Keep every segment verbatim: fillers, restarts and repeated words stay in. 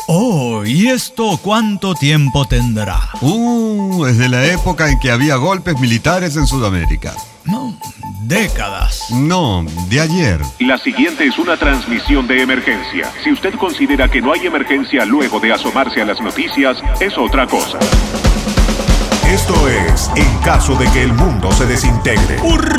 Oh, ¿y esto cuánto tiempo tendrá? Uh, es de la época en que había golpes militares en Sudamérica. No, décadas. No, de ayer. La siguiente es una transmisión de emergencia. Si usted considera que no hay emergencia luego de asomarse a las noticias, es otra cosa. Esto es en caso de que el mundo se desintegre.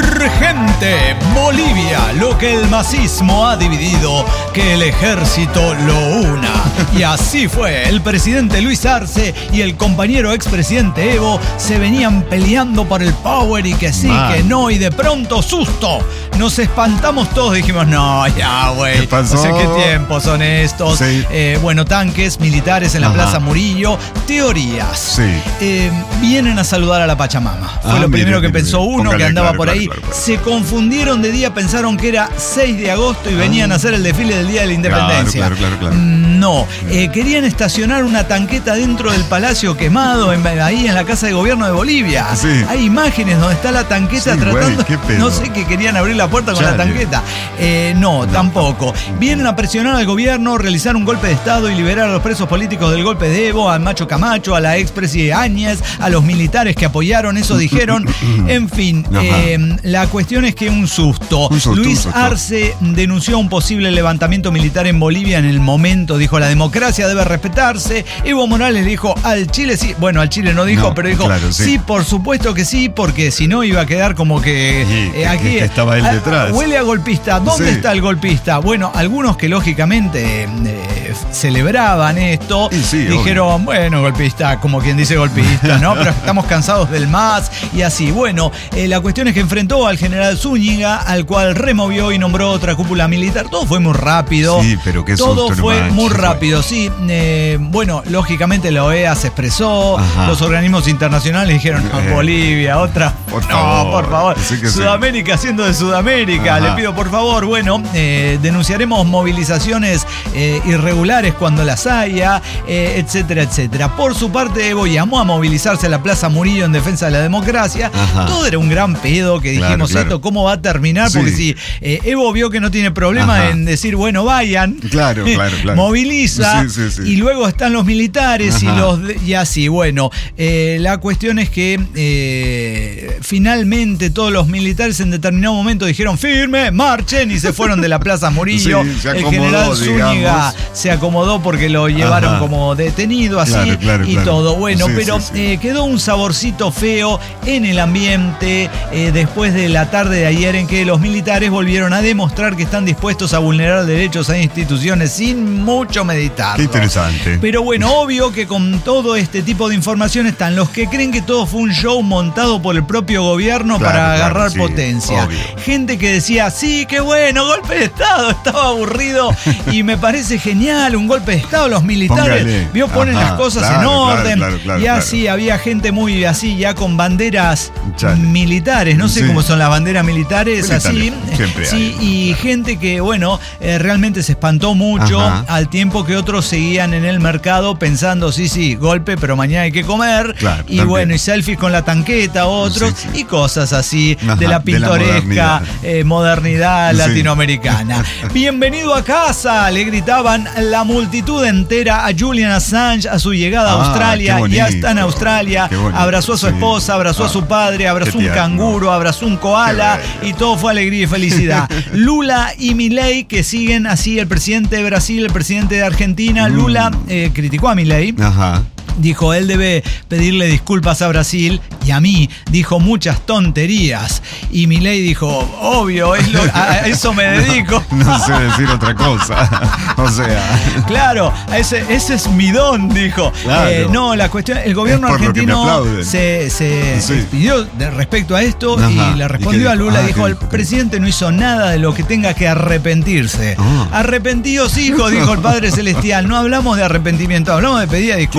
Urgente, Bolivia, lo que el masismo ha dividido, que el ejército lo una. Y así fue, el presidente Luis Arce y el compañero expresidente Evo se venían peleando por el power y que sí, Man. que no, y de pronto susto. Nos espantamos todos, dijimos, no, ya, güey. ¿Qué pasó? No sé qué tiempos son estos. Sí. Eh, bueno, tanques militares en la Ajá. Plaza Murillo. Teorías. Sí. Eh, vienen a saludar a la Pachamama. Fue Ah, lo mire, primero que mire, pensó mire. uno Póngale, que andaba claro, por claro, ahí. claro, claro. Se confundieron de día, pensaron que era seis de agosto y venían Ah. a hacer el desfile del Día de la Independencia. Claro, claro, claro, claro. No, eh, querían estacionar una tanqueta dentro del Palacio Quemado, en- ahí en la Casa de Gobierno de Bolivia. Sí. Hay imágenes donde está la tanqueta Sí, tratando. güey, qué pedo. No sé que querían abrir la puerta con Chale. la tanqueta. Eh, no, tampoco. Vienen a presionar al gobierno, realizar un golpe de Estado y liberar a los presos políticos del golpe de Evo, a Macho Camacho, a la expresidente Áñez, a los militares que apoyaron, eso dijeron. En fin, Ajá. eh, la cuestión es que un susto. Un susto, Luis un susto. Arce denunció un posible levantamiento militar en Bolivia en el momento. Dijo, la democracia debe respetarse. Evo Morales dijo, al Chile sí. Bueno, al Chile no dijo, No, pero dijo, claro, sí. sí, por supuesto que sí, porque si no iba a quedar como que Sí, eh, que- aquí que estaba él ah, detrás. huele a golpista. ¿Dónde Sí. está el golpista? Bueno, algunos que lógicamente eh, celebraban esto, Y sí, dijeron, bueno, golpista, como quien dice golpista, ¿no? Pero estamos cansados del M A S y así. Bueno, eh, la cuestión es que enfrentó al general Zúñiga, al cual removió y nombró otra cúpula militar. Todo fue muy rápido. Sí, pero qué Todo susto, no fue manches, muy güey. rápido, sí. Eh, bueno, lógicamente la O E A se expresó, Ajá. los organismos internacionales dijeron, no, Eh, Bolivia, otra. por no, favor. por favor. Sí que sí. Sudamérica siendo de Sudamérica, Ajá. le pido por favor. Bueno, eh, denunciaremos movilizaciones eh, irregulares cuando las haya, eh, etcétera, etcétera. Por su parte, Evo llamó a movilizarse a la Plaza Murillo en defensa de la democracia. Ajá. Todo era un gran pedo que Claro, dijimos claro. esto, ¿cómo va a terminar? Sí. Porque si eh, Evo vio que no tiene problema Ajá. en decir, bueno, vayan. Claro, claro, claro. Moviliza. Sí, sí, sí. Y luego están los militares y Ajá. los de- y así. Bueno, eh, la cuestión es que eh, finalmente todos los militares en determinado momento dijeron firme, marchen y se fueron de la Plaza Murillo. Sí, se El acomodó, general Zúñiga digamos. se acomodó porque lo llevaron Ajá. como detenido así Claro, claro, y claro. todo. Bueno, Sí, pero sí, sí. eh, quedó un saborcito feo en el ambiente eh, después de la tarde de ayer en que los militares volvieron a demostrar que están dispuestos a vulnerar derechos a instituciones sin mucho meditar. Qué interesante. Pero bueno, obvio que con todo este tipo de información están los que creen que todo fue un show montado por el propio gobierno Claro, para claro, agarrar sí, potencia. obvio. Gente que decía, sí, qué bueno, golpe de Estado, estaba aburrido y me parece genial, un golpe de Estado, los militares, Póngale. vio, ponen Ajá, las cosas claro, en claro, orden. claro, claro, y así claro. había gente muy así, ya con banderas Chale. militares, no sé Sí. cómo son las banderas militares, Militares, así. siempre Sí, hay. y gente que, bueno, eh, realmente se espantó mucho Ajá. al tiempo que otros seguían en el mercado pensando, sí, sí, golpe, pero mañana hay que comer. Claro, y también. bueno, y selfies con la tanqueta, otros, Sí, sí. y cosas así Ajá, de la de la pintoresca modernidad. eh, modernidad Sí. latinoamericana. Bienvenido a casa, le gritaban la multitud entera a Julian Assange a su llegada a Ah, Australia. qué bonito. Ya está en Australia, Qué bonito, abrazó a su sí. esposa, abrazó a Ah, su padre, abrazó qué un tierno. canguro, abrazó un koala Qué y todo fue alegría y felicidad. Lula y Milei, que siguen así, el presidente de Brasil, el presidente de Argentina. Mm. Lula eh, criticó a Milei. Ajá. Dijo, él debe pedirle disculpas a Brasil y a mí. Dijo muchas tonterías. Y Milei dijo, obvio, es lo- a eso me dedico. No, no sé decir otra cosa. O sea. Claro, ese, ese es mi don, dijo. Claro. Eh, no, la cuestión, el gobierno Es por lo que me argentino aplauden. se, se Sí. despidió de respecto a esto Ajá. y le ¿Y respondió qué a dijo? Lula, Ah, dijo, ¿qué el dijo? ¿Qué presidente no hizo nada de lo que tenga que arrepentirse. Ah. Arrepentidos, hijo, dijo el Padre Celestial. No hablamos de arrepentimiento, hablamos de pedir disculpas. Claro.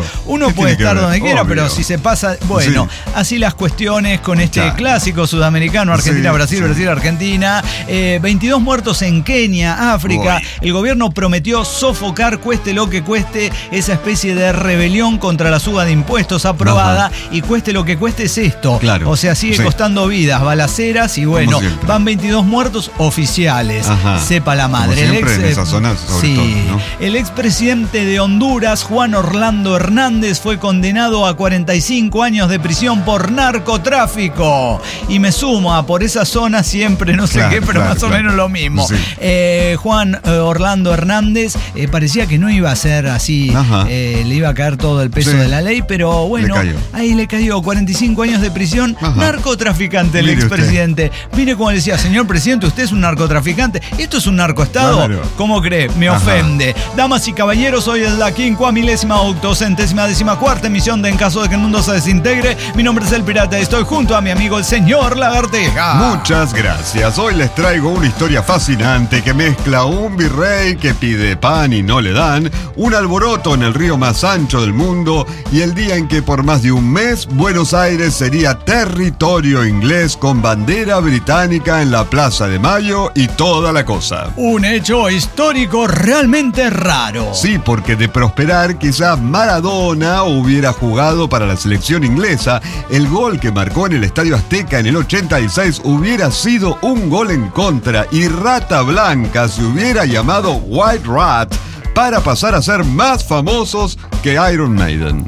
Uno puede estar ver? donde quiera, Obvio. pero si se pasa... Bueno, sí. Así las cuestiones con este claro. clásico sudamericano, Argentina-Brasil, sí, sí. Brasil-Argentina. Eh, veintidós muertos en Kenia, África. Uy. El gobierno prometió sofocar, cueste lo que cueste, esa especie de rebelión contra la suba de impuestos aprobada. Ajá. Y cueste lo que cueste es esto. Claro. O sea, sigue sí. costando vidas, balaceras y bueno, van veintidós muertos oficiales. Ajá. Sepa la madre. Como siempre el ex, en esa zona, sobre sí. todo, ¿no? El expresidente de Honduras, Juan Orlando Hernández, fue condenado a cuarenta y cinco años de prisión por narcotráfico. Y me sumo a por esa zona siempre, no sé claro, qué, pero claro, más o claro. menos lo mismo. Sí. Eh, Juan eh, Orlando Hernández eh, parecía que no iba a ser así, eh, le iba a caer todo el peso sí. de la ley, pero bueno, le ahí le cayó cuarenta y cinco años de prisión. Ajá. Narcotraficante, el Mire expresidente. Usted. Mire como le decía, señor presidente, usted es un narcotraficante. ¿Esto es un narcoestado? Claro. ¿Cómo cree? Me Ajá. ofende. Damas y caballeros, hoy es la quincuamilésima octocentésima décima cuarta emisión de En Caso de que el Mundo se Desintegre. Mi nombre es El Pirata y estoy junto a mi amigo el señor Lagarteja. Muchas gracias. Hoy les traigo una historia fascinante que mezcla un virrey que pide pan y no le dan, un alboroto en el río más ancho del mundo y el día en que por más de un mes Buenos Aires sería territorio inglés con bandera británica en la Plaza de Mayo y toda la cosa. Un hecho histórico realmente raro. Sí, porque de prosperar quizás Maradona hubiera jugado para la selección inglesa, el gol que marcó en el Estadio Azteca en el ochenta y seis hubiera sido un gol en contra y Rata Blanca se hubiera llamado White Rat para pasar a ser más famosos que Iron Maiden.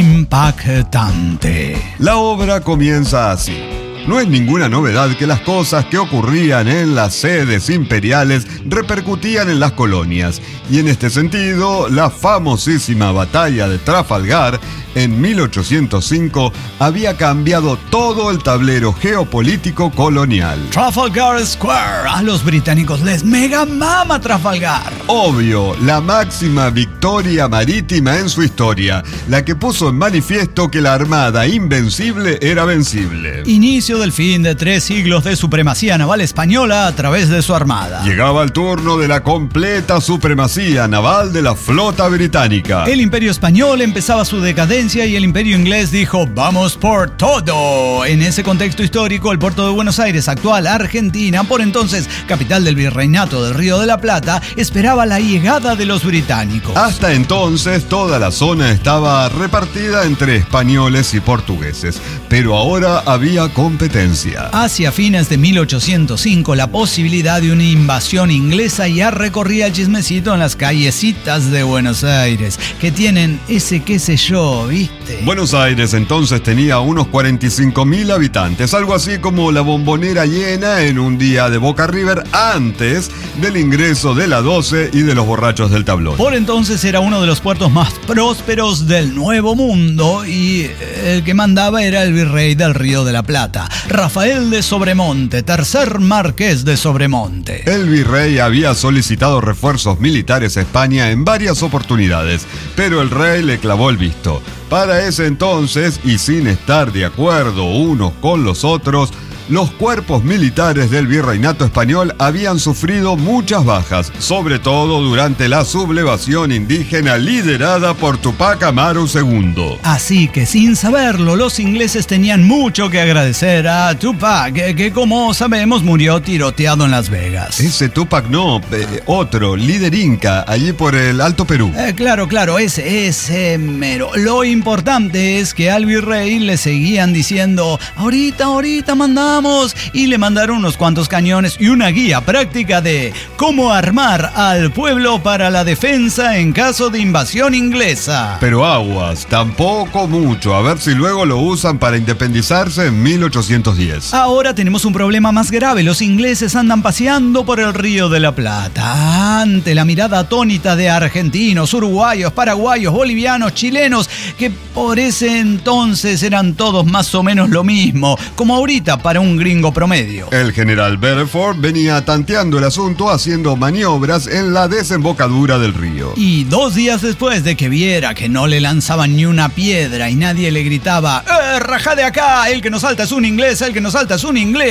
Impactante. La obra comienza así. No es ninguna novedad que las cosas que ocurrían en las sedes imperiales repercutían en las colonias, y en este sentido, la famosísima batalla de Trafalgar en mil ochocientos cinco había cambiado todo el tablero geopolítico colonial. Trafalgar Square, a los británicos les mega mama Trafalgar. Obvio, la máxima victoria marítima en su historia, la que puso en manifiesto que la armada invencible era vencible. Inicio del fin de tres siglos de supremacía naval española a través de su armada. Llegaba el turno de la completa supremacía naval de la flota británica. El imperio español empezaba su decadencia y el imperio inglés dijo, vamos por todo. En ese contexto histórico, el puerto de Buenos Aires, actual Argentina, por entonces capital del virreinato del Río de la Plata, esperaba la llegada de los británicos. Hasta entonces, toda la zona estaba repartida entre españoles y portugueses, pero ahora había competencia. Hacia fines de mil ochocientos cinco, la posibilidad de una invasión inglesa ya recorría el chismecito en las callecitas de Buenos Aires, que tienen ese qué sé yo, ¿viste? Buenos Aires entonces tenía unos cuarenta y cinco mil habitantes, algo así como la Bombonera llena en un día de Boca River antes del ingreso de la doce y de los borrachos del tablón. Por entonces era uno de los puertos más prósperos del Nuevo Mundo y el que mandaba era el virrey del Río de la Plata, Rafael de Sobremonte, tercer marqués de Sobremonte. El virrey había solicitado refuerzos militares a España en varias oportunidades, pero el rey le clavó el visto. Para ese entonces, y sin estar de acuerdo unos con los otros, los cuerpos militares del virreinato español habían sufrido muchas bajas, sobre todo durante la sublevación indígena liderada por Tupac Amaru segundo. Así que sin saberlo, los ingleses tenían mucho que agradecer a Tupac, que, que como sabemos murió tiroteado en Las Vegas. Ese Tupac no, eh, otro, líder inca, allí por el Alto Perú. Eh, claro, claro, ese, ese mero. Lo importante es que al virrey le seguían diciendo, ahorita, ahorita mandamos, y le mandaron unos cuantos cañones y una guía práctica de cómo armar al pueblo para la defensa en caso de invasión inglesa. Pero aguas, tampoco mucho, a ver si luego lo usan para independizarse en mil ochocientos diez. Ahora tenemos un problema más grave, los ingleses andan paseando por el Río de la Plata. Ante la mirada atónita de argentinos, uruguayos, paraguayos, bolivianos, chilenos, que por ese entonces eran todos más o menos lo mismo, como ahorita para un un gringo promedio. El general Bedford venía tanteando el asunto haciendo maniobras en la desembocadura del río. Y dos días después de que viera que no le lanzaban ni una piedra y nadie le gritaba ¡Eh, rajá de acá! El que nos salta es un inglés, el que nos salta es un inglés,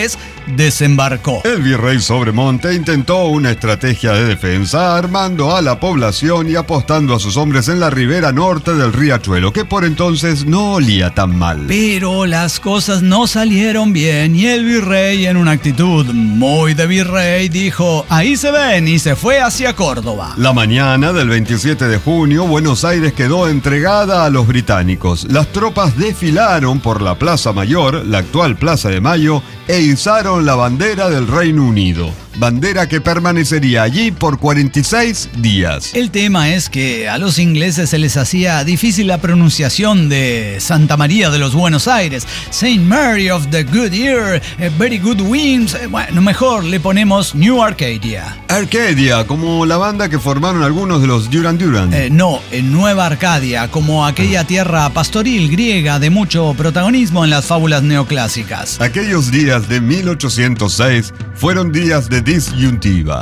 desembarcó. El virrey Sobremonte intentó una estrategia de defensa, armando a la población y apostando a sus hombres en la ribera norte del riachuelo, que por entonces no olía tan mal. Pero las cosas no salieron bien y el virrey, en una actitud muy de virrey, dijo: ahí se ven, y se fue hacia Córdoba. La mañana del veintisiete de junio, Buenos Aires quedó entregada a los británicos. Las tropas desfilaron por la Plaza Mayor, la actual Plaza de Mayo, e izaron la bandera del Reino Unido. Bandera que permanecería allí por cuarenta y seis días. El tema es que a los ingleses se les hacía difícil la pronunciación de Santa María de los Buenos Aires. Saint Mary of the Good Ear, eh, Very Good Winds. Eh, bueno, mejor le ponemos New Arcadia. Arcadia, como la banda que formaron algunos de los Duran Duran. Eh, no, en Nueva Arcadia, como aquella tierra pastoril griega de mucho protagonismo en las fábulas neoclásicas. Aquellos días de mil ochocientos seis fueron días de disyuntiva.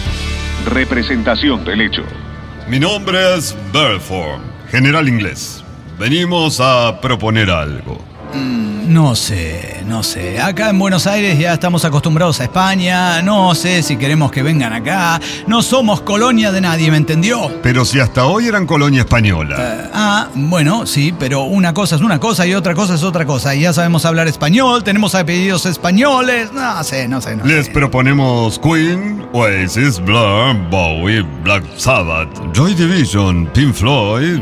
Representación del hecho. Mi nombre es Belfort, general inglés. Venimos a proponer algo. Mm, no sé, no sé. Acá en Buenos Aires ya estamos acostumbrados a España. No sé si queremos que vengan acá. No somos colonia de nadie, ¿me entendió? Pero si hasta hoy eran colonia española. Uh, ah, bueno, sí, pero una cosa es una cosa y otra cosa es otra cosa. Y ya sabemos hablar español, tenemos apellidos españoles. No sé, no sé, no Les sé. proponemos Queen, Oasis, Blur, Bowie, Black Sabbath, Joy Division, Pink Floyd.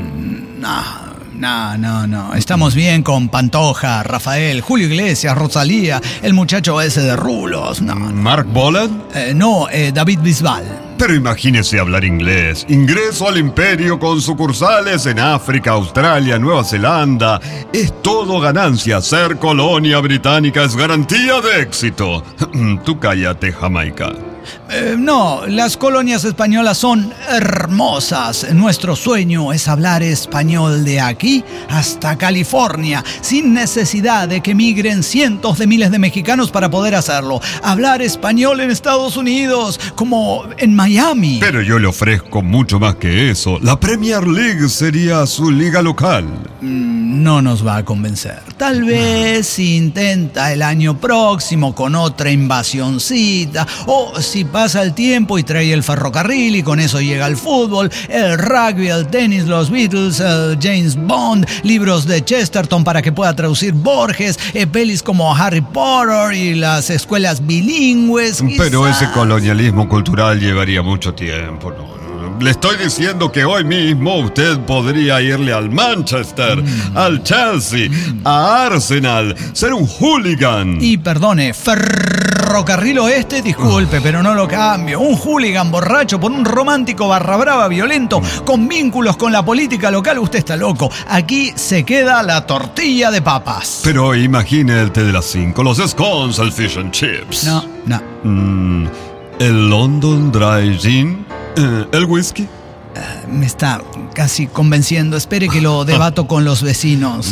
No. No, no, no. Estamos bien con Pantoja, Rafael, Julio Iglesias, Rosalía, el muchacho ese de rulos. No, no. Mark Bolan. Eh, no, eh, David Bisbal. Pero imagínese hablar inglés. Ingreso al imperio con sucursales en África, Australia, Nueva Zelanda. Es todo ganancia. Ser colonia británica es garantía de éxito. Tú cállate, Jamaica. Eh, no, las colonias españolas son hermosas. Nuestro sueño es hablar español de aquí hasta California, sin necesidad de que migren cientos de miles de mexicanos para poder hacerlo. Hablar español en Estados Unidos, como en Miami. Pero yo le ofrezco mucho más que eso. La Premier League sería su liga local. Mm, no nos va a convencer. Tal vez si intenta el año próximo con otra invasioncita, o si pasa el tiempo y trae el ferrocarril y con eso llega el fútbol, el rugby, el tenis, los Beatles, el James Bond, libros de Chesterton para que pueda traducir Borges, eh, pelis como Harry Potter y las escuelas bilingües. Pero quizás. ese colonialismo cultural llevaría mucho tiempo, ¿no? Le estoy diciendo que hoy mismo usted podría irle al Manchester, mm. al Chelsea, mm. a Arsenal, ser un hooligan. Y perdone, ferrocarril oeste, disculpe, oh. pero no lo cambio. Un hooligan borracho por un romántico barra brava violento con vínculos con la política local, usted está loco. Aquí se queda la tortilla de papas. Pero imagine el té de las cinco, los scones, el fish and chips. No, no. Mm, el London Dry Gin. ¿El whisky? Uh, me está casi convenciendo. Espere que lo debato con los vecinos.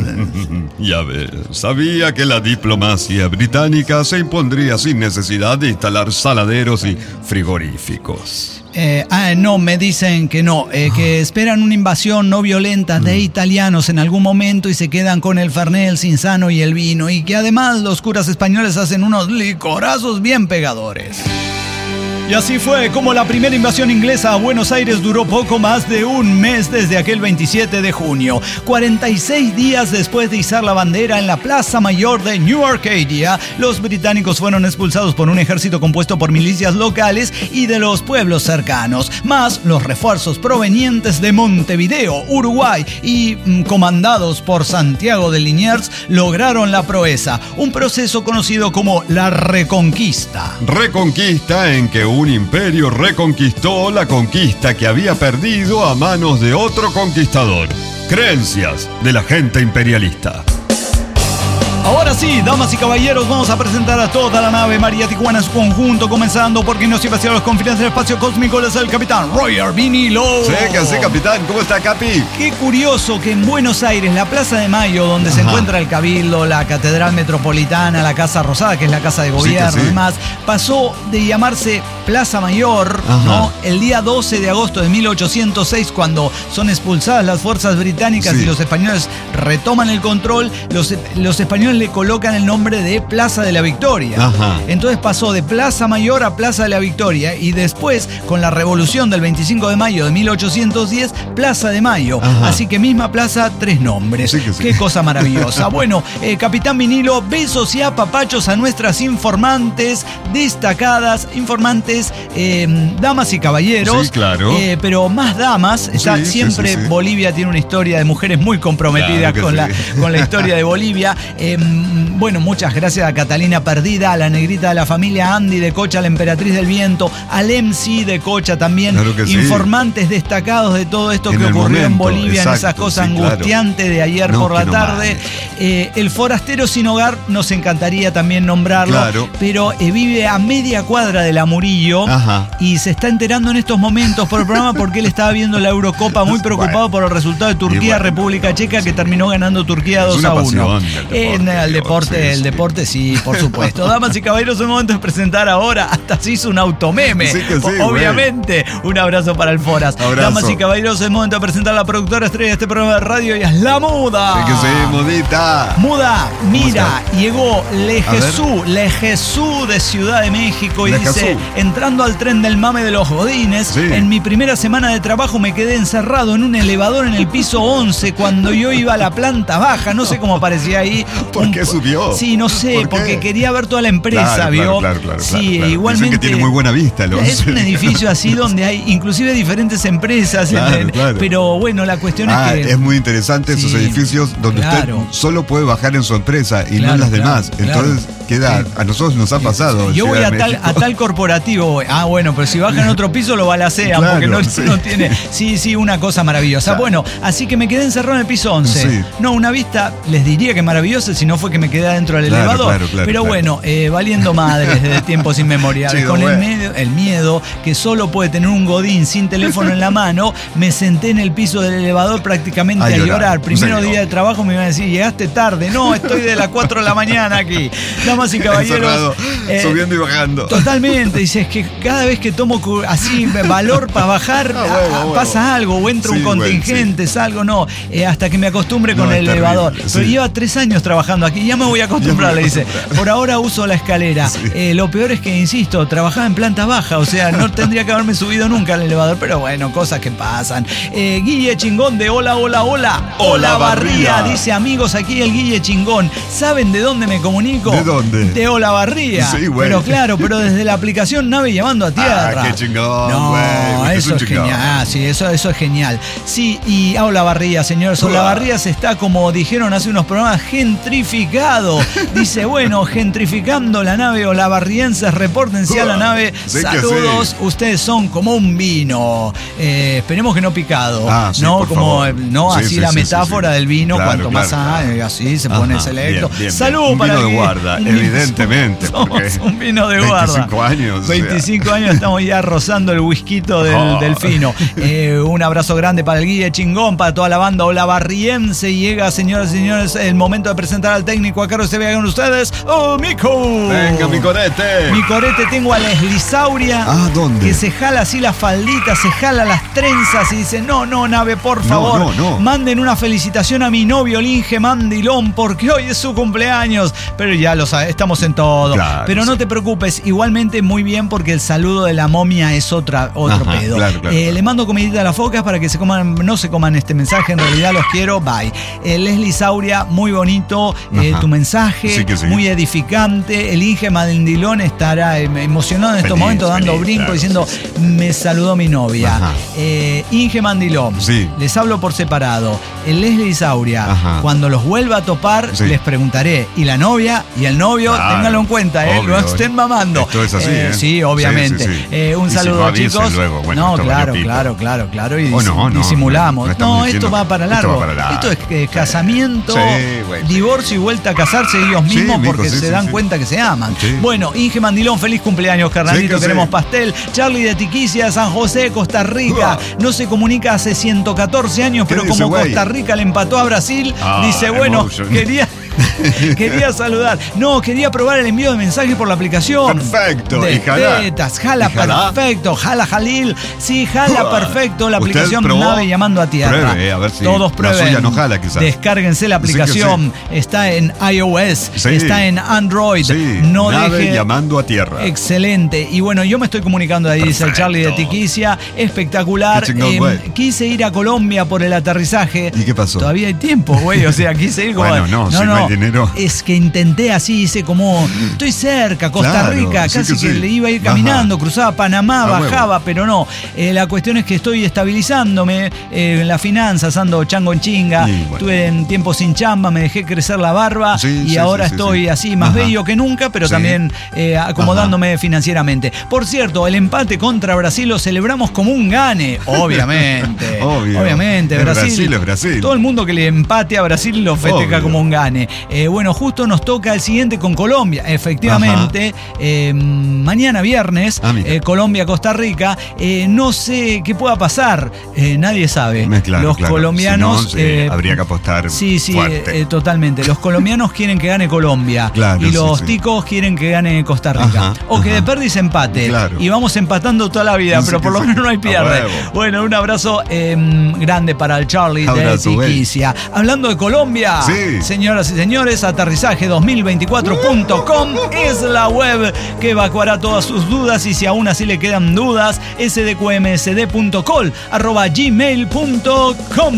Ya ves, sabía que la diplomacia británica se impondría sin necesidad de instalar saladeros y frigoríficos. Eh, ah, no, me dicen que no, eh, que esperan una invasión no violenta de italianos en algún momento y se quedan con el fernet, el cinzano y el vino, y que además los curas españoles hacen unos licorazos bien pegadores. Y así fue como la primera invasión inglesa a Buenos Aires duró poco más de un mes desde aquel veintisiete de junio. cuarenta y seis días después de izar la bandera en la Plaza Mayor de New Arcadia, los británicos fueron expulsados por un ejército compuesto por milicias locales y de los pueblos cercanos, más los refuerzos provenientes de Montevideo, Uruguay y mm, comandados por Santiago de Liniers, lograron la proeza, un proceso conocido como la Reconquista. Reconquista en que un imperio reconquistó la conquista que había perdido a manos de otro conquistador. Creencias de la gente imperialista. Ahora sí, damas y caballeros, vamos a presentar a toda la nave María Tijuana en su conjunto, comenzando porque nos iba hacia los confines del espacio cósmico, es el capitán Roger Vinilo. Sí, que sí, capitán. ¿Cómo está, Capi? Qué curioso que en Buenos Aires, la Plaza de Mayo, donde Ajá. se encuentra el Cabildo, la Catedral Metropolitana, la Casa Rosada, que es la Casa de Gobierno sí, sí. y demás, pasó de llamarse Plaza Mayor, ¿no? El día doce de agosto de mil ochocientos seis, cuando son expulsadas las fuerzas británicas sí. y los españoles retoman el control, los, los españoles le colocan el nombre de Plaza de la Victoria. Ajá. Entonces pasó de Plaza Mayor a Plaza de la Victoria y después, con la revolución del veinticinco de mayo de mil ochocientos diez, Plaza de Mayo. Ajá. Así que misma plaza, tres nombres. Sí que sí. Qué cosa maravillosa. Bueno, eh, Capitán Vinilo, besos y apapachos a nuestras informantes destacadas, informantes, eh, damas y caballeros. Sí, claro. Eh, pero más damas. Está, Sí, sí, siempre sí, sí. Bolivia tiene una historia de mujeres muy comprometidas Claro que con, sí. la, con la historia de Bolivia. Eh, bueno, muchas gracias a Catalina Perdida, a la negrita de la familia Andy de Cocha, a la Emperatriz del Viento, al M C de Cocha también. Claro que sí. Informantes destacados de todo esto En que el ocurrió en momento, Bolivia, en esas exacto, cosas sí, claro. angustiantes de ayer No, por la que no tarde. mames. Eh, el forastero sin hogar, nos encantaría también nombrarlo, Claro. pero eh, vive a media cuadra de la Murillo. Ajá. Y se está enterando en estos momentos por el programa porque él estaba viendo la Eurocopa muy preocupado Bueno. por el resultado de Turquía, bueno, República Checa, que sí. terminó ganando Turquía Es dos una a uno. pasión del deporte, En el digo, deporte, sí, el sí. deporte sí, por supuesto. Damas y caballeros, es el momento de presentar ahora, hasta se hizo un automeme. Sí que sí, Obviamente, un abrazo para el Foras. Abrazo. Damas y caballeros, es el momento de presentar a la productora estrella de este programa de radio y es La Muda. Sí que sí, modita. Muda, mira, llegó Le A ver. Jesús, Le Jesús de Ciudad de México y Le dice, Jesús. entrando al tren del mame de los godines, Sí. en mi primera semana de trabajo me quedé encerrado en un elevador en el piso once cuando yo iba a la planta baja, no sé cómo aparecía ahí. ¿Por Un- qué subió? Sí, no sé, ¿Por qué? porque quería ver toda la empresa, Claro, ¿vio? claro, claro, claro, sí, claro, claro. igualmente. Dicen que tiene muy buena vista el once. Es un edificio así donde hay inclusive diferentes empresas, en Claro, el- claro. pero bueno, la cuestión Ah, es que... es muy interesante esos Sí, edificios donde claro. usted solo puede bajar en su empresa y no Claro, en las claro, demás. claro. Entonces queda, Sí. a nosotros nos ha pasado. en Yo voy Ciudad a de tal, México. a tal corporativo. voy. Ah, bueno, pero si baja en otro piso lo balacean Claro, porque no, sí. no tiene. Sí, sí, una cosa maravillosa. Claro. Bueno, así que me quedé encerrado en el piso once. Sí. No, una vista, les diría que maravillosa, si no fue que me quedé adentro del Claro, elevador. claro, claro, pero claro. bueno, eh, valiendo madres desde tiempos inmemoriales, Sí, con el, bueno. medio- el miedo que solo puede tener un godín sin teléfono en la mano, me senté en el piso del elevador prácticamente A a llorar. llorar. Primero Sí, día no. de trabajo me iban a decir, llegaste tarde. No, estoy de las cuatro de la mañana aquí. Damas y caballeros. Encerrado, eh, subiendo y bajando. Totalmente, dices que cada vez que tomo cu- así valor para bajar, Ah, huevo, ah, huevo. pasa algo, o entra Sí, un güey, contingente, salgo, no, eh, hasta que me acostumbre No, con es el terrible, elevador. sí. Pero lleva tres años trabajando aquí, ya me voy a acostumbrar, Ya me le voy a dice. acostumbrar. Por ahora uso la escalera. Sí. Eh, lo peor es que, insisto, trabajaba en planta baja, o sea, no tendría que haberme subido nunca al elevador, pero bueno, cosas que pasan. Eh, Guille Chingón de Hola, Hola, Hola. Hola, Barría, Barría. dice, amigos, aquí el Guille Chingón. ¿Saben de dónde me comunico? ¿De dónde? De Hola Barría. Sí, güey. Pero claro, pero desde la aplicación Nave llamando a tierra. Ah, qué chingón, No, güey. Usted es eso un es chingón. genial. Ah, sí, eso, eso es genial. Sí, y Hola Barría, señores. Hola Uah. Barría se está, como dijeron hace unos programas, gentrificado. Dice, bueno, gentrificando la nave olavarrienses, repórtense a la Uah. nave. Sí que Saludos, sí. ustedes son como un vino. Eh, esperemos que no picado. Ah, sí, no, por como favor. eh, no Sí, así sí, la sí, metáfora sí, sí. del vino, Claro, cuanto más claro, hay, claro. así se Ajá, pone selecto. bien, bien, Salud bien. Un para vino el de Guille. guarda, Un vino- evidentemente, Somos porque un vino de guarda. veinticinco años, o sea. veinticinco años estamos ya rozando el whisky del, Oh. del fino. Eh, un abrazo grande para el Guille Chingón, para toda la banda olavarriense. Llega, señoras y señores, el momento de presentar al técnico a cargo. Se vean con ustedes. ¡Oh, Mico! Venga, mi corete. Mi corete, tengo a Leslie Sauria. Ah, ¿dónde? Que se jala así las falditas, se jala las trenzas y dice, no, no, nave, por favor. no, no. Manden una felicitación a mi novio Linge Mandilón porque hoy es su cumpleaños. Pero ya lo sabes, estamos en todo. Claro, Pero no sí. te preocupes, igualmente muy bien porque el saludo de la momia es otra, otro Ajá, pedo. claro, claro, Eh, claro. Le mando comidita a las focas para que se coman, no se coman este mensaje, en realidad los quiero, bye. Eh, Leslie Sauria, muy bonito eh, Ajá. tu mensaje, Sí que sí. muy edificante. El Inge Mandilón estará eh, emocionado en estos Feliz, momentos, dando feliz, brinco, claro, diciendo, sí, me saludó mi novia. Ajá. Eh, Inge Mandilón, Sí. les hablo por separado. El Leslie Sauria, Ajá. cuando los vuelva a topar, Sí. les preguntaré. Y la novia y el novio, Claro, ténganlo en cuenta, eh, obvio. no estén mamando. Esto es así, ¿eh? Sí, obviamente. Sí, sí, sí. Eh, un Y si saludo, no avisen chicos. luego, bueno, no, esto claro, valió pipa. claro, claro, claro. Y O no, no, disimulamos. no, no estamos No, diciendo esto va que- para esto largo. va para largo. Esto es eh, Sí. casamiento, Sí, güey, sí. divorcio y vuelta a casarse ellos Sí, mismos mijo, porque sí, se sí, dan sí. cuenta que se aman. Sí. Bueno, Inge Mandilón, feliz cumpleaños, carnalito. Sí que Queremos sí. pastel. Charlie de Tiquicia, San José, Costa Rica. Uah. No se comunica hace ciento catorce años, ¿Qué pero dice, como güey? Costa Rica le empató a Brasil, Ah, dice, bueno, emotion. quería. Quería saludar. No, quería probar el envío de mensajes por la aplicación. Perfecto. De ¿Y Jala? tetas. Jala, ¿Y Jala? perfecto. Jala Jalil. Sí, Jala, perfecto. La ¿Usted aplicación probó? Nave Llamando a Tierra. Pruebe, a ver si Todos la prueben. suya no jala, quizás. Descárguense la Sí que aplicación. Está en iOS. Sí. Está en Android. Sí, no Nave deje... Llamando a Tierra. Excelente. Y bueno, yo me estoy comunicando ahí, dice el Charlie de Tiquicia. Espectacular. Qué chingón, Eh, güey. quise ir a Colombia por el aterrizaje. ¿Y qué pasó? Todavía hay tiempo, güey. O sea, quise ir como. Bueno, no, si no hay dinero. Es que intenté así, hice como. Estoy cerca, Costa Claro, Rica, sí casi que que, sí. le iba a ir caminando, Ajá. cruzaba Panamá, A bajaba, huevo. pero no. Eh, la cuestión es que estoy estabilizándome eh, en las finanzas, ando chango en chinga. Y bueno. Estuve en tiempo sin chamba, me dejé crecer la barba Sí, y sí, ahora sí, sí, estoy sí. así, más Ajá. bello que nunca, pero Sí. también eh, acomodándome financieramente. Por cierto, el empate contra Brasil lo celebramos como un gane, obviamente. Obvio. Obviamente, Es Brasil. Brasil, es Brasil. Todo el mundo que le empate a Brasil lo festeja Obvio. como un gane. Eh, bueno, justo nos toca el siguiente con Colombia. Efectivamente, eh, mañana viernes, Ah, mira. eh, Colombia-Costa Rica. Eh, no sé qué pueda pasar, eh, nadie sabe. Eh, claro, Los claro. colombianos. Si no, eh, habría que apostar Sí, sí, fuerte. eh, totalmente. Los colombianos quieren que gane Colombia. Claro, y los sí, sí. ticos quieren que gane Costa Rica. Ajá, o que ajá. de perdiz empate. Claro. Y vamos empatando toda la vida, Sí, pero sí, por lo sí. menos no hay A pierde. huevo. Bueno, un abrazo eh, grande para el Charlie Abrazo, de güey. Tiquicia. Hablando de Colombia, Sí. señoras y señores, aterrizaje dos mil veinticuatro punto com es la web que evacuará todas sus dudas y si aún así le quedan dudas, s d q m s d punto col arroba gmail punto com.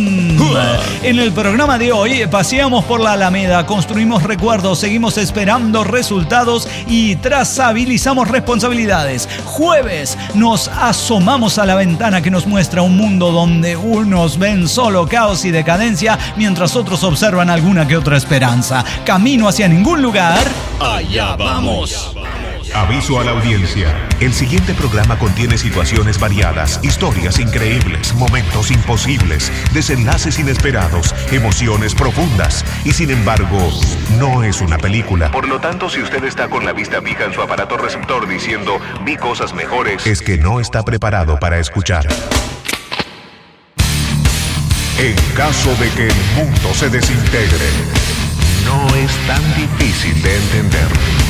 En el programa de hoy paseamos por la Alameda, construimos recuerdos, seguimos esperando resultados y trazabilizamos responsabilidades. Jueves nos asomamos a la ventana que nos muestra un mundo donde unos ven solo caos y decadencia mientras otros observan alguna que otra esperanza. Camino hacia ningún lugar. Allá vamos. Aviso a la audiencia. El siguiente programa contiene situaciones variadas, historias increíbles, momentos imposibles, desenlaces inesperados, emociones profundas y sin embargo, no es una película. Por lo tanto, si usted está con la vista fija en su aparato receptor diciendo vi cosas mejores, Es que no está preparado para escuchar. En caso de que el mundo se desintegre, no es tan difícil de entender.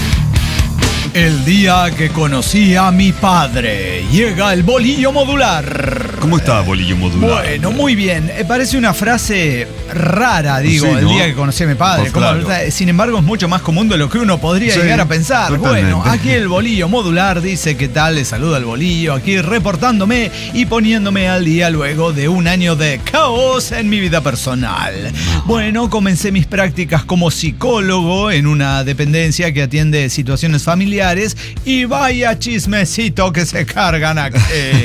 El día que conocí a mi padre, llega el bolillo modular. ¿Cómo está, bolillo modular? Bueno, muy bien. Eh, Parece una frase rara, digo, Sí, el ¿no? día que conocí a mi padre. Pues Como- claro. Sin embargo, es mucho más común de lo que uno podría Sí, llegar a pensar. totalmente. Bueno, aquí el bolillo modular dice qué tal, le saluda el bolillo, aquí reportándome y poniéndome al día luego de un año de caos en mi vida personal. Bueno, comencé mis prácticas como psicólogo en una dependencia que atiende situaciones familiares y vaya chismecito que se cargan aquí.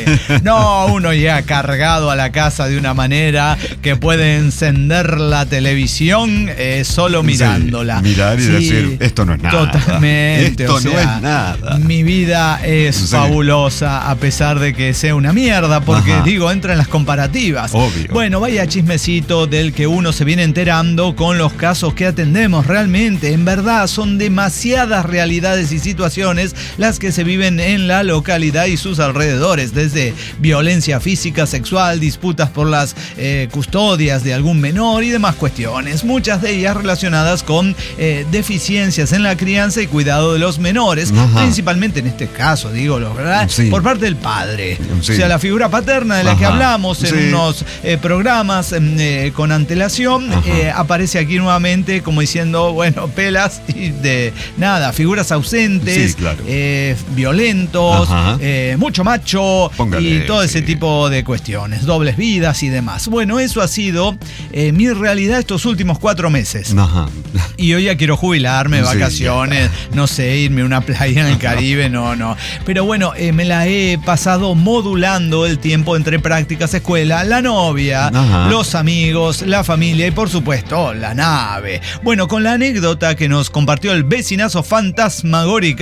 No, uno llega cargado a la casa de una manera que puede encender la televisión eh, solo mirándola. Sí, mirar y Sí, decir, esto no es nada. Totalmente. Esto o no sea, es nada. Mi vida es Sí. fabulosa a pesar de que sea una mierda, porque Ajá. digo, entra en las comparativas. Obvio. Bueno, vaya chismecito del que uno se viene enterando con los casos que atendemos. Realmente, en verdad, son demasiadas realidades y situaciones las que se viven en la localidad y sus alrededores, desde violencia física, sexual, disputas por las eh, custodias de algún menor y demás cuestiones, muchas de ellas relacionadas con eh, deficiencias en la crianza y cuidado de los menores, Ajá. principalmente en este caso, digo, ¿verdad? Sí. Por parte del padre. Sí. O sea, la figura paterna de la que Ajá. hablamos en Sí. unos eh, programas eh, con antelación, Ajá. eh, aparece aquí nuevamente como diciendo, bueno, pelas y de nada, figuras ausentes, Sí, claro. eh, violentos, Ajá. eh, mucho macho Póngale, y todo ese sí. tipo de cuestiones, dobles vidas y demás. Bueno, eso ha sido eh, mi realidad estos últimos cuatro meses. Ajá. Y yo ya quiero jubilarme, Sí, vacaciones, no sé, irme a una playa en el Caribe, no, no. Pero bueno, eh, me la he pasado modulando el tiempo entre prácticas, escuela, la novia, Ajá. los amigos, la familia y por supuesto la nave. Bueno, con la anécdota que nos compartió el vecinazo fantasmagórica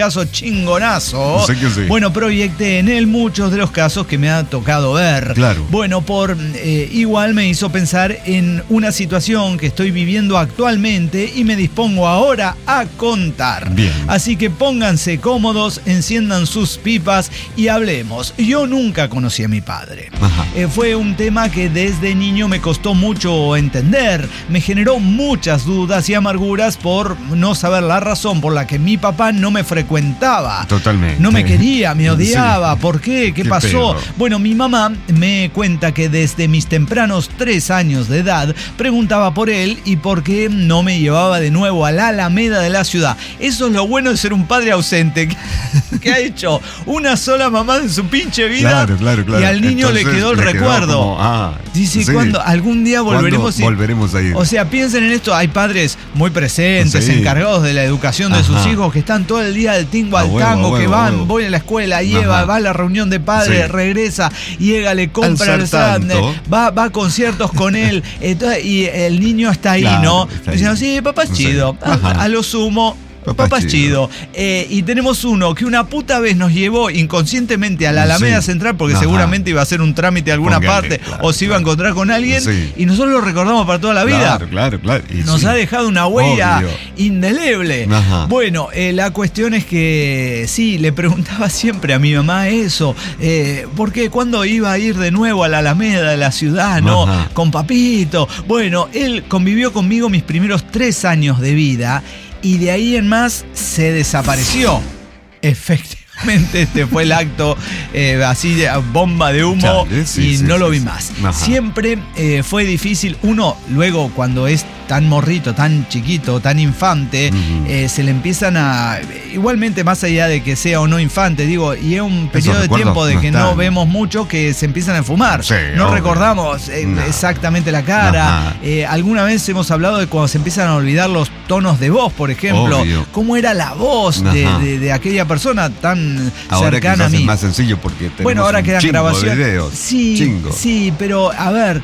caso chingonazo. No sé qué sí. Bueno, proyecté en él muchos de los casos que me ha tocado ver. Claro. Bueno, por eh, igual me hizo pensar en una situación que estoy viviendo actualmente y me dispongo ahora a contar. Bien. Así que pónganse cómodos, enciendan sus pipas y hablemos. Yo nunca conocí a mi padre. Ajá. Eh, fue un tema que desde niño me costó mucho entender. Me generó muchas dudas y amarguras por no saber la razón por la que mi papá no me frecuentaba. Totalmente. No me quería, me odiaba. Sí. ¿Por qué? ¿Qué, Qué pasó? pedo. Bueno, mi mamá me cuenta que desde mis tempranos tres años de edad preguntaba por él y por qué no me llevaba de nuevo a la Alameda de la ciudad. Eso es lo bueno de ser un padre ausente, que ha hecho una sola mamá en su pinche vida. Claro, claro, claro. Y al niño Entonces, le quedó el le quedó recuerdo. como, ah, Dice, sí. cuando algún día volveremos ¿Cuándo volveremos a ir? O sea, piensen en esto, hay padres muy presentes, Sí. encargados de la educación de Ajá. sus hijos, que están todo el día del tingo A al huevo, tango, a huevo, que a van, huevo. voy a la escuela, lleva, Ajá. va a la reunión de padres, Sí. regresa, llega, le compra, Al ser tanto. va, va a conciertos con él, entonces, y el niño está ahí, Claro, ¿no? está ahí. Diciendo, sí, papá es Sí. chido, a, Ajá. a lo sumo. Papá Papá es es chido. Eh, y tenemos uno que una puta vez nos llevó inconscientemente a la Alameda Sí. Central porque Ajá. seguramente iba a hacer un trámite a alguna Póngale, parte claro, o se iba a claro. encontrar con alguien Sí. y nosotros lo recordamos para toda la vida. Claro, claro, claro. Y Nos sí. ha dejado una huella Obvio. indeleble. Ajá. Bueno, eh, la cuestión es que sí, le preguntaba siempre a mi mamá eso, eh, porque cuando iba a ir de nuevo a la Alameda de la ciudad, ¿no? Ajá. Con papito. Bueno, él convivió conmigo mis primeros tres años de vida y de ahí en más se desapareció. Efectivamente, este fue el acto eh, así de bomba de humo. Chale, sí, y sí, no sí, lo vi sí. más. Ajá. Siempre eh, fue difícil. Uno, luego, cuando es tan morrito, tan chiquito, tan infante, Ujú. eh, se le empiezan a... Igualmente, más allá de que sea o no infante, digo, y es un periodo de recuerdos tiempo de no que no están. vemos mucho, que se empiezan a fumar. Sí, no obvio. recordamos eh, No. exactamente la cara. Ajá. Eh, alguna vez hemos hablado de cuando se empiezan a olvidar los tonos de voz, por ejemplo. Obvio. ¿Cómo era la voz de, Ajá. de- de aquella persona tan Ahora cercana quizás a mí? es más sencillo porque tenemos Bueno, ahora un quedan chingo grabaciones. de videos. Sí, Chingo. sí, pero a ver,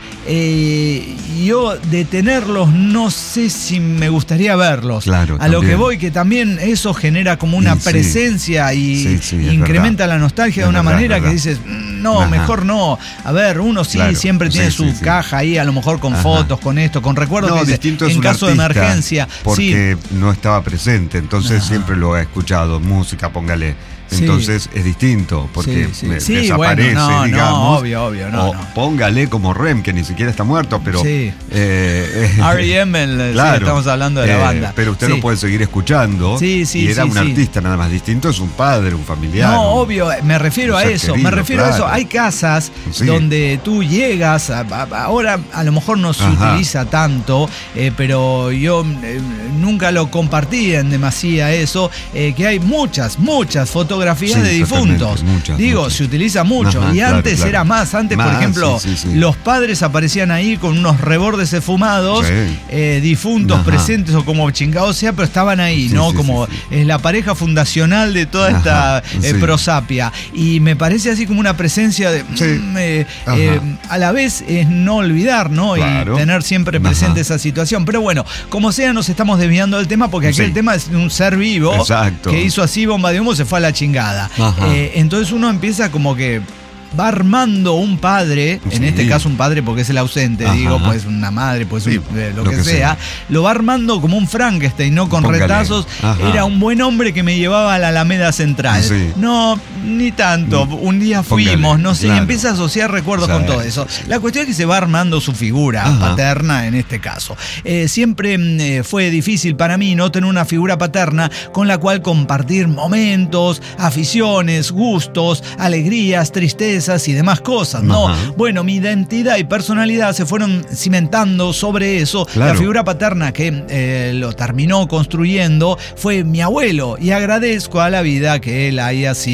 eh, yo de tenerlos no sé si me gustaría verlos. Claro, a lo también. que voy, que también eso genera como una Y sí. presencia y Sí, sí, es incrementa verdad. la nostalgia Es de una verdad, manera es que verdad. dices, "Mm, no, Ajá. mejor no". A ver, uno sí Claro, siempre tiene sí, su sí, sí. caja ahí, a lo mejor con Ajá. fotos, con esto, con recuerdos No, que dice, distinto es en un caso de artista, emergencia. porque no estaba presente, entonces Ajá. siempre lo he escuchado, música, póngale. Sí. Entonces es distinto, porque Sí, sí. me- Sí, desaparece, bueno, no, no, digamos. obvio, obvio, no, o no. póngale como Rem, que ni siquiera está muerto, pero... Sí. eh, R E M, el- sí, claro, estamos hablando de la eh, banda. Pero usted Sí. lo puede seguir escuchando. Sí, sí, y era sí, un sí. artista nada más. Distinto es un padre, un familiar. No, un- obvio, me refiero un a ser eso, querido, me refiero a eso. claro. Hay casas Sí. donde tú llegas, a- a- ahora a lo mejor no se Ajá. utiliza tanto, eh, pero yo eh, nunca lo compartí en demasía eso, eh, que hay muchas, muchas fotografías Sí, de difuntos. totalmente, muchas, Digo, muchas. se utiliza mucho. Ajá, y claro, antes claro. era más, antes por Más, ejemplo, sí, sí, sí. los padres aparecían ahí con unos rebordes esfumados, Sí. eh, difuntos Ajá. presentes o como chingados sea, pero estaban ahí, Sí, ¿no? sí, como sí, es la pareja fundacional de toda esta Ajá, eh, sí. prosapia. Y me parece así como una presencia de... Sí. mm, eh, Ajá. eh, a la vez es no olvidar, ¿no? Claro. Y tener siempre presente Ajá. esa situación. Pero bueno, como sea, nos estamos desviando del tema porque aquí Sí. el tema es de un ser vivo Exacto. que hizo así bomba de humo, se fue a la chingada. Ajá. Eh, entonces uno empieza como que va armando un padre, en Sí. este caso un padre porque es el ausente, Ajá. digo, pues una madre, pues Sí, un- eh, lo, lo que, que sea, sea. lo va armando como un Frankenstein, no con Póngale. retazos. Ajá. Era un buen hombre que me llevaba a la Alameda Central. Sí. No, ni tanto. Un día Póngale, fuimos, no sé, y claro. empieza a asociar recuerdos Sí, con todo eso. sí, sí. La cuestión es que se va armando su figura Ajá. paterna en este caso. Eh, siempre mm, eh, fue difícil para mí no tener una figura paterna con la cual compartir momentos, aficiones, gustos, alegrías, tristezas y demás cosas, ¿no? Ajá. Bueno, mi identidad y personalidad se fueron cimentando sobre eso. Claro. La figura paterna que eh, lo terminó construyendo fue mi abuelo y agradezco a la vida que él haya sido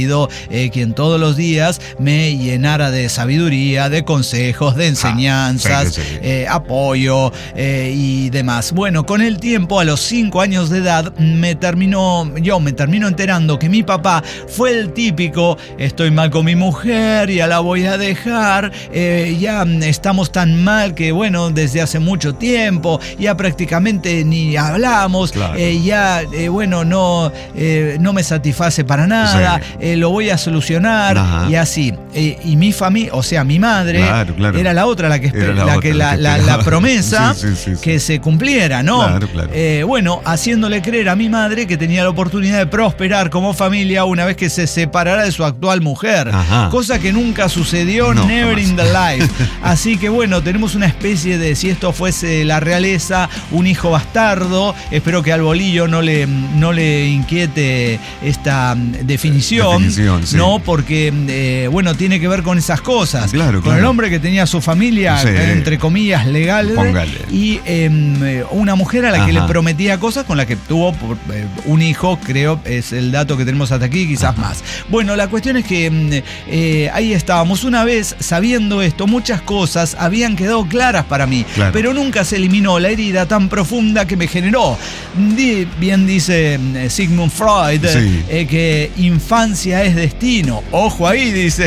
eh, quien todos los días me llenara de sabiduría, de consejos, de enseñanzas, Ah, sí, sí. eh, apoyo eh, y demás. Bueno, con el tiempo, a los cinco años de edad, me terminó, yo me termino enterando que mi papá fue el típico: estoy mal con mi mujer, ya la voy a dejar, eh, ya estamos tan mal que, bueno, desde hace mucho tiempo, ya prácticamente ni hablamos, Claro. eh, ya, eh, bueno, no, eh, no me satisface para nada, Sí. eh, lo voy a solucionar, Ajá. y así. Eh, y mi familia, o sea, mi madre, Claro, claro. era la otra la que, Era la la, otra que la la, que la- esperaba. la promesa Sí, sí, sí, sí. que se cumpliera, ¿no? Claro, claro. Eh, bueno, haciéndole creer a mi madre que tenía la oportunidad de prosperar como familia una vez que se separara de su actual mujer. Ajá. Cosa que nunca sucedió, No, never jamás. in the life. Así que bueno, tenemos una especie de, si esto fuese la realeza, un hijo bastardo. Espero que al bolillo no le, no le inquiete esta mm, definición. Definición, sí. No, porque, eh, bueno, tiene que ver con esas cosas. Claro, con claro. el hombre que tenía su familia, Sí. eh, entre comillas, legal. Póngale. Y eh, una mujer a la que Ajá. le prometía cosas, con la que tuvo por, eh, un hijo, creo, es el dato que tenemos hasta aquí, quizás más. Bueno, la cuestión es que mm, eh, ahí estábamos. Una vez, sabiendo esto, muchas cosas habían quedado claras para mí, Claro. pero nunca se eliminó la herida tan profunda que me generó. Di- bien dice mm, Sigmund Freud, Sí. eh, que infancia es destino. Ojo ahí, dice.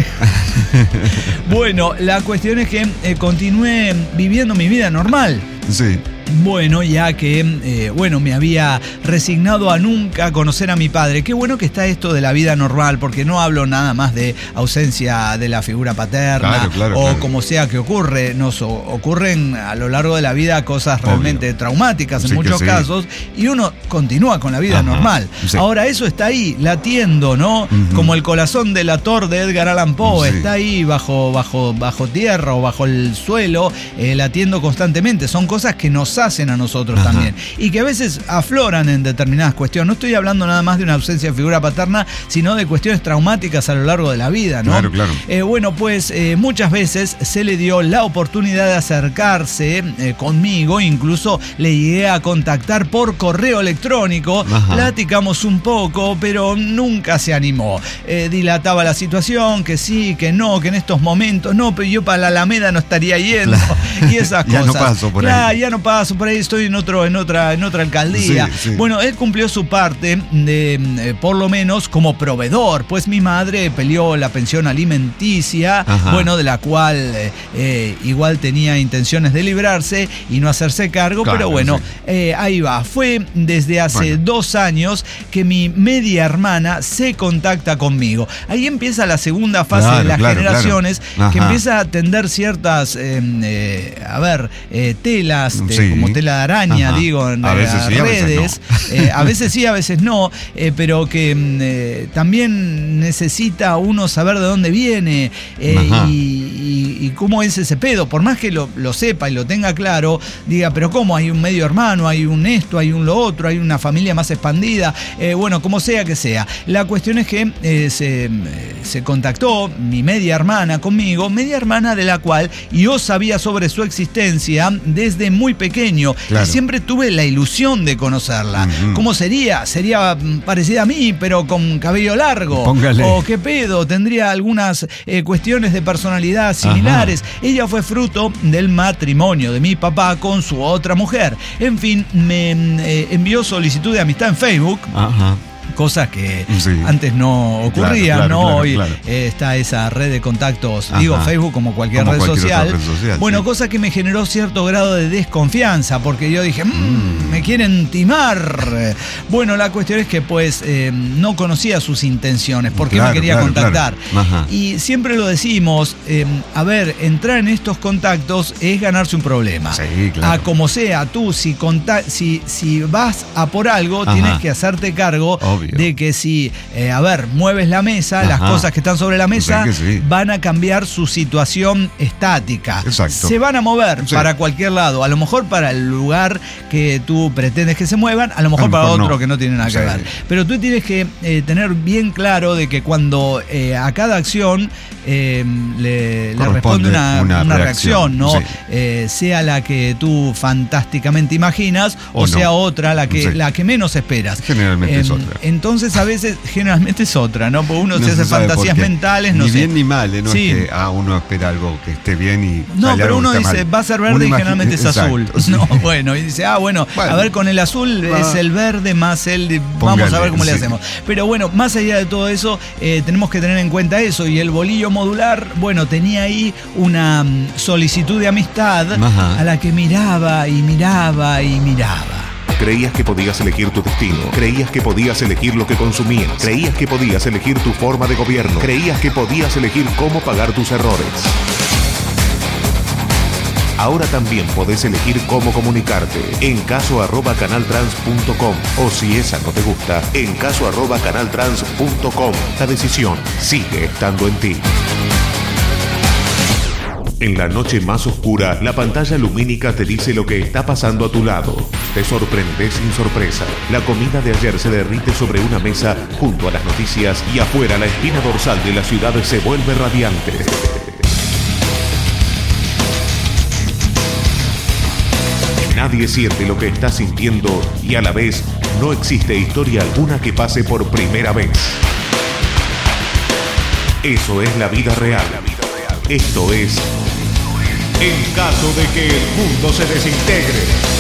Bueno, la cuestión es que eh, continué viviendo mi vida normal. Sí. Bueno, ya que, eh, bueno, me había resignado a nunca conocer a mi padre. Qué bueno que está esto de la vida normal, porque no hablo nada más de ausencia de la figura paterna, Claro, claro, o claro. como sea que ocurre. Nos o- ocurren a lo largo de la vida cosas Obvio. realmente traumáticas en Sí que muchos sí. casos, y uno continúa con la vida Ajá, normal. sí. Ahora, eso está ahí, latiendo, ¿no? Ujú. Como el corazón del ator de Edgar Allan Poe, Sí. está ahí bajo, bajo, bajo tierra o bajo el suelo, eh, latiendo constantemente. Son cosas que nos hacen a nosotros Ajá. también, y que a veces afloran en determinadas cuestiones. No estoy hablando nada más de una ausencia de figura paterna, sino de cuestiones traumáticas a lo largo de la vida, ¿no? Claro, claro. Eh, bueno, pues eh, muchas veces se le dio la oportunidad de acercarse eh, conmigo, incluso le llegué a contactar por correo electrónico. Ajá. Platicamos un poco, pero nunca se animó. Eh, dilataba la situación, que sí, que no, que en estos momentos no, pero yo para la Alameda no estaría yendo, y esas Ya cosas. no paso por Claro, ahí. ya no paso por ahí, estoy en otro, en otra, en otra alcaldía. Sí, sí. Bueno, él cumplió su parte de, eh, por lo menos como proveedor, pues mi madre peleó la pensión alimenticia, Ajá. bueno, de la cual eh, eh, igual tenía intenciones de librarse y no hacerse cargo, Claro, pero bueno, sí. eh, ahí va. Fue desde hace Bueno. dos años que mi media hermana se contacta conmigo. Ahí empieza la segunda fase Claro, de las claro, generaciones, claro. que Ajá. empieza a tender ciertas, eh, eh, a ver, eh, telas, de- Sí. como tela de araña, Ajá. digo, en A eh, veces sí, a veces redes. Eh, a veces sí, a veces no, eh, pero que mm, eh, también necesita uno saber de dónde viene, eh, Ajá. y, y- y cómo es ese pedo. Por más que lo, lo sepa y lo tenga claro, diga, pero ¿cómo? Hay un medio hermano, hay un esto, hay un lo otro, hay una familia más expandida, eh, bueno, como sea que sea. La cuestión es que eh, se, eh, se contactó mi media hermana conmigo, media hermana de la cual yo sabía sobre su existencia desde muy pequeño, Claro. y siempre tuve la ilusión de conocerla. Ujú. ¿Cómo sería? Sería mm, parecida a mí, pero con cabello largo. Póngale. O qué pedo, tendría algunas eh, cuestiones de personalidad similares. Ella fue fruto del matrimonio de mi papá con su otra mujer. En fin, me mm, eh, envió solicitud de amistad en Facebook. Ajá. Cosas que Sí. antes no ocurrían, Claro, claro, ¿no? claro, Hoy claro. eh, está esa red de contactos, Ajá. digo Facebook como cualquier, Como red, cualquier otra social. red social, Bueno, sí. cosa que me generó cierto grado de desconfianza, porque yo dije, "Mm, me quieren timar". Bueno, la cuestión es que pues eh, no conocía sus intenciones, por qué Claro, me quería claro, contactar. claro. Ajá. Y siempre lo decimos, eh, a ver, entrar en estos contactos es ganarse un problema. Sí, claro. A como sea, tú si, conta- si, si vas a por algo, Ajá. tienes que hacerte cargo Obvio. de que si, eh, a ver, mueves la mesa, las Ajá. cosas que están sobre la mesa Sí que sí. van a cambiar su situación estática. Exacto. Se van a mover Sí. para cualquier lado, a lo mejor para el lugar que tú pretendes que se muevan, a lo mejor A lo para mejor otro no. que no tiene nada que Sí. ver. Pero tú tienes que eh, tener bien claro de que cuando eh, a cada acción eh, le, le Corresponde responde una, una una reacción, reacción, ¿no? sí. Eh, sea la que tú fantásticamente imaginas o, O no. sea otra la que, Sí. la que menos esperas. Generalmente en, es otra. En entonces a veces, generalmente es otra, ¿no? Porque uno No se hace se sabe fantasías por qué. mentales, no ni sé. bien ni mal, ¿eh? No Sí. es que ah, uno espera algo que esté bien y No, sale pero algo uno que está dice, mal. va a ser verde Uno y imagi- generalmente es Exacto, azul. sí. No, bueno, y dice, ah, bueno, Bueno. a ver, con el azul Va. es el verde más el... de- Póngale, vamos a ver cómo le sí. hacemos. Pero bueno, más allá de todo eso, eh, tenemos que tener en cuenta eso. Y el bolillo modular, bueno, tenía ahí una mm, solicitud de amistad Ajá. a la que miraba y miraba y miraba. Creías que podías elegir tu destino. Creías que podías elegir lo que consumías. Creías que podías elegir tu forma de gobierno. Creías que podías elegir cómo pagar tus errores. Ahora también podés elegir cómo comunicarte. En caso arroba canaltrans punto com. O si esa no te gusta, en caso arroba canaltrans punto com. La decisión sigue estando en ti. En la noche más oscura, la pantalla lumínica te dice lo que está pasando a tu lado. Te sorprendes sin sorpresa. La comida de ayer se derrite sobre una mesa junto a las noticias y afuera la espina dorsal de la ciudad se vuelve radiante. Nadie siente lo que estás sintiendo y a la vez no existe historia alguna que pase por primera vez. Eso es la vida real. Esto es En caso de que el mundo se desintegre.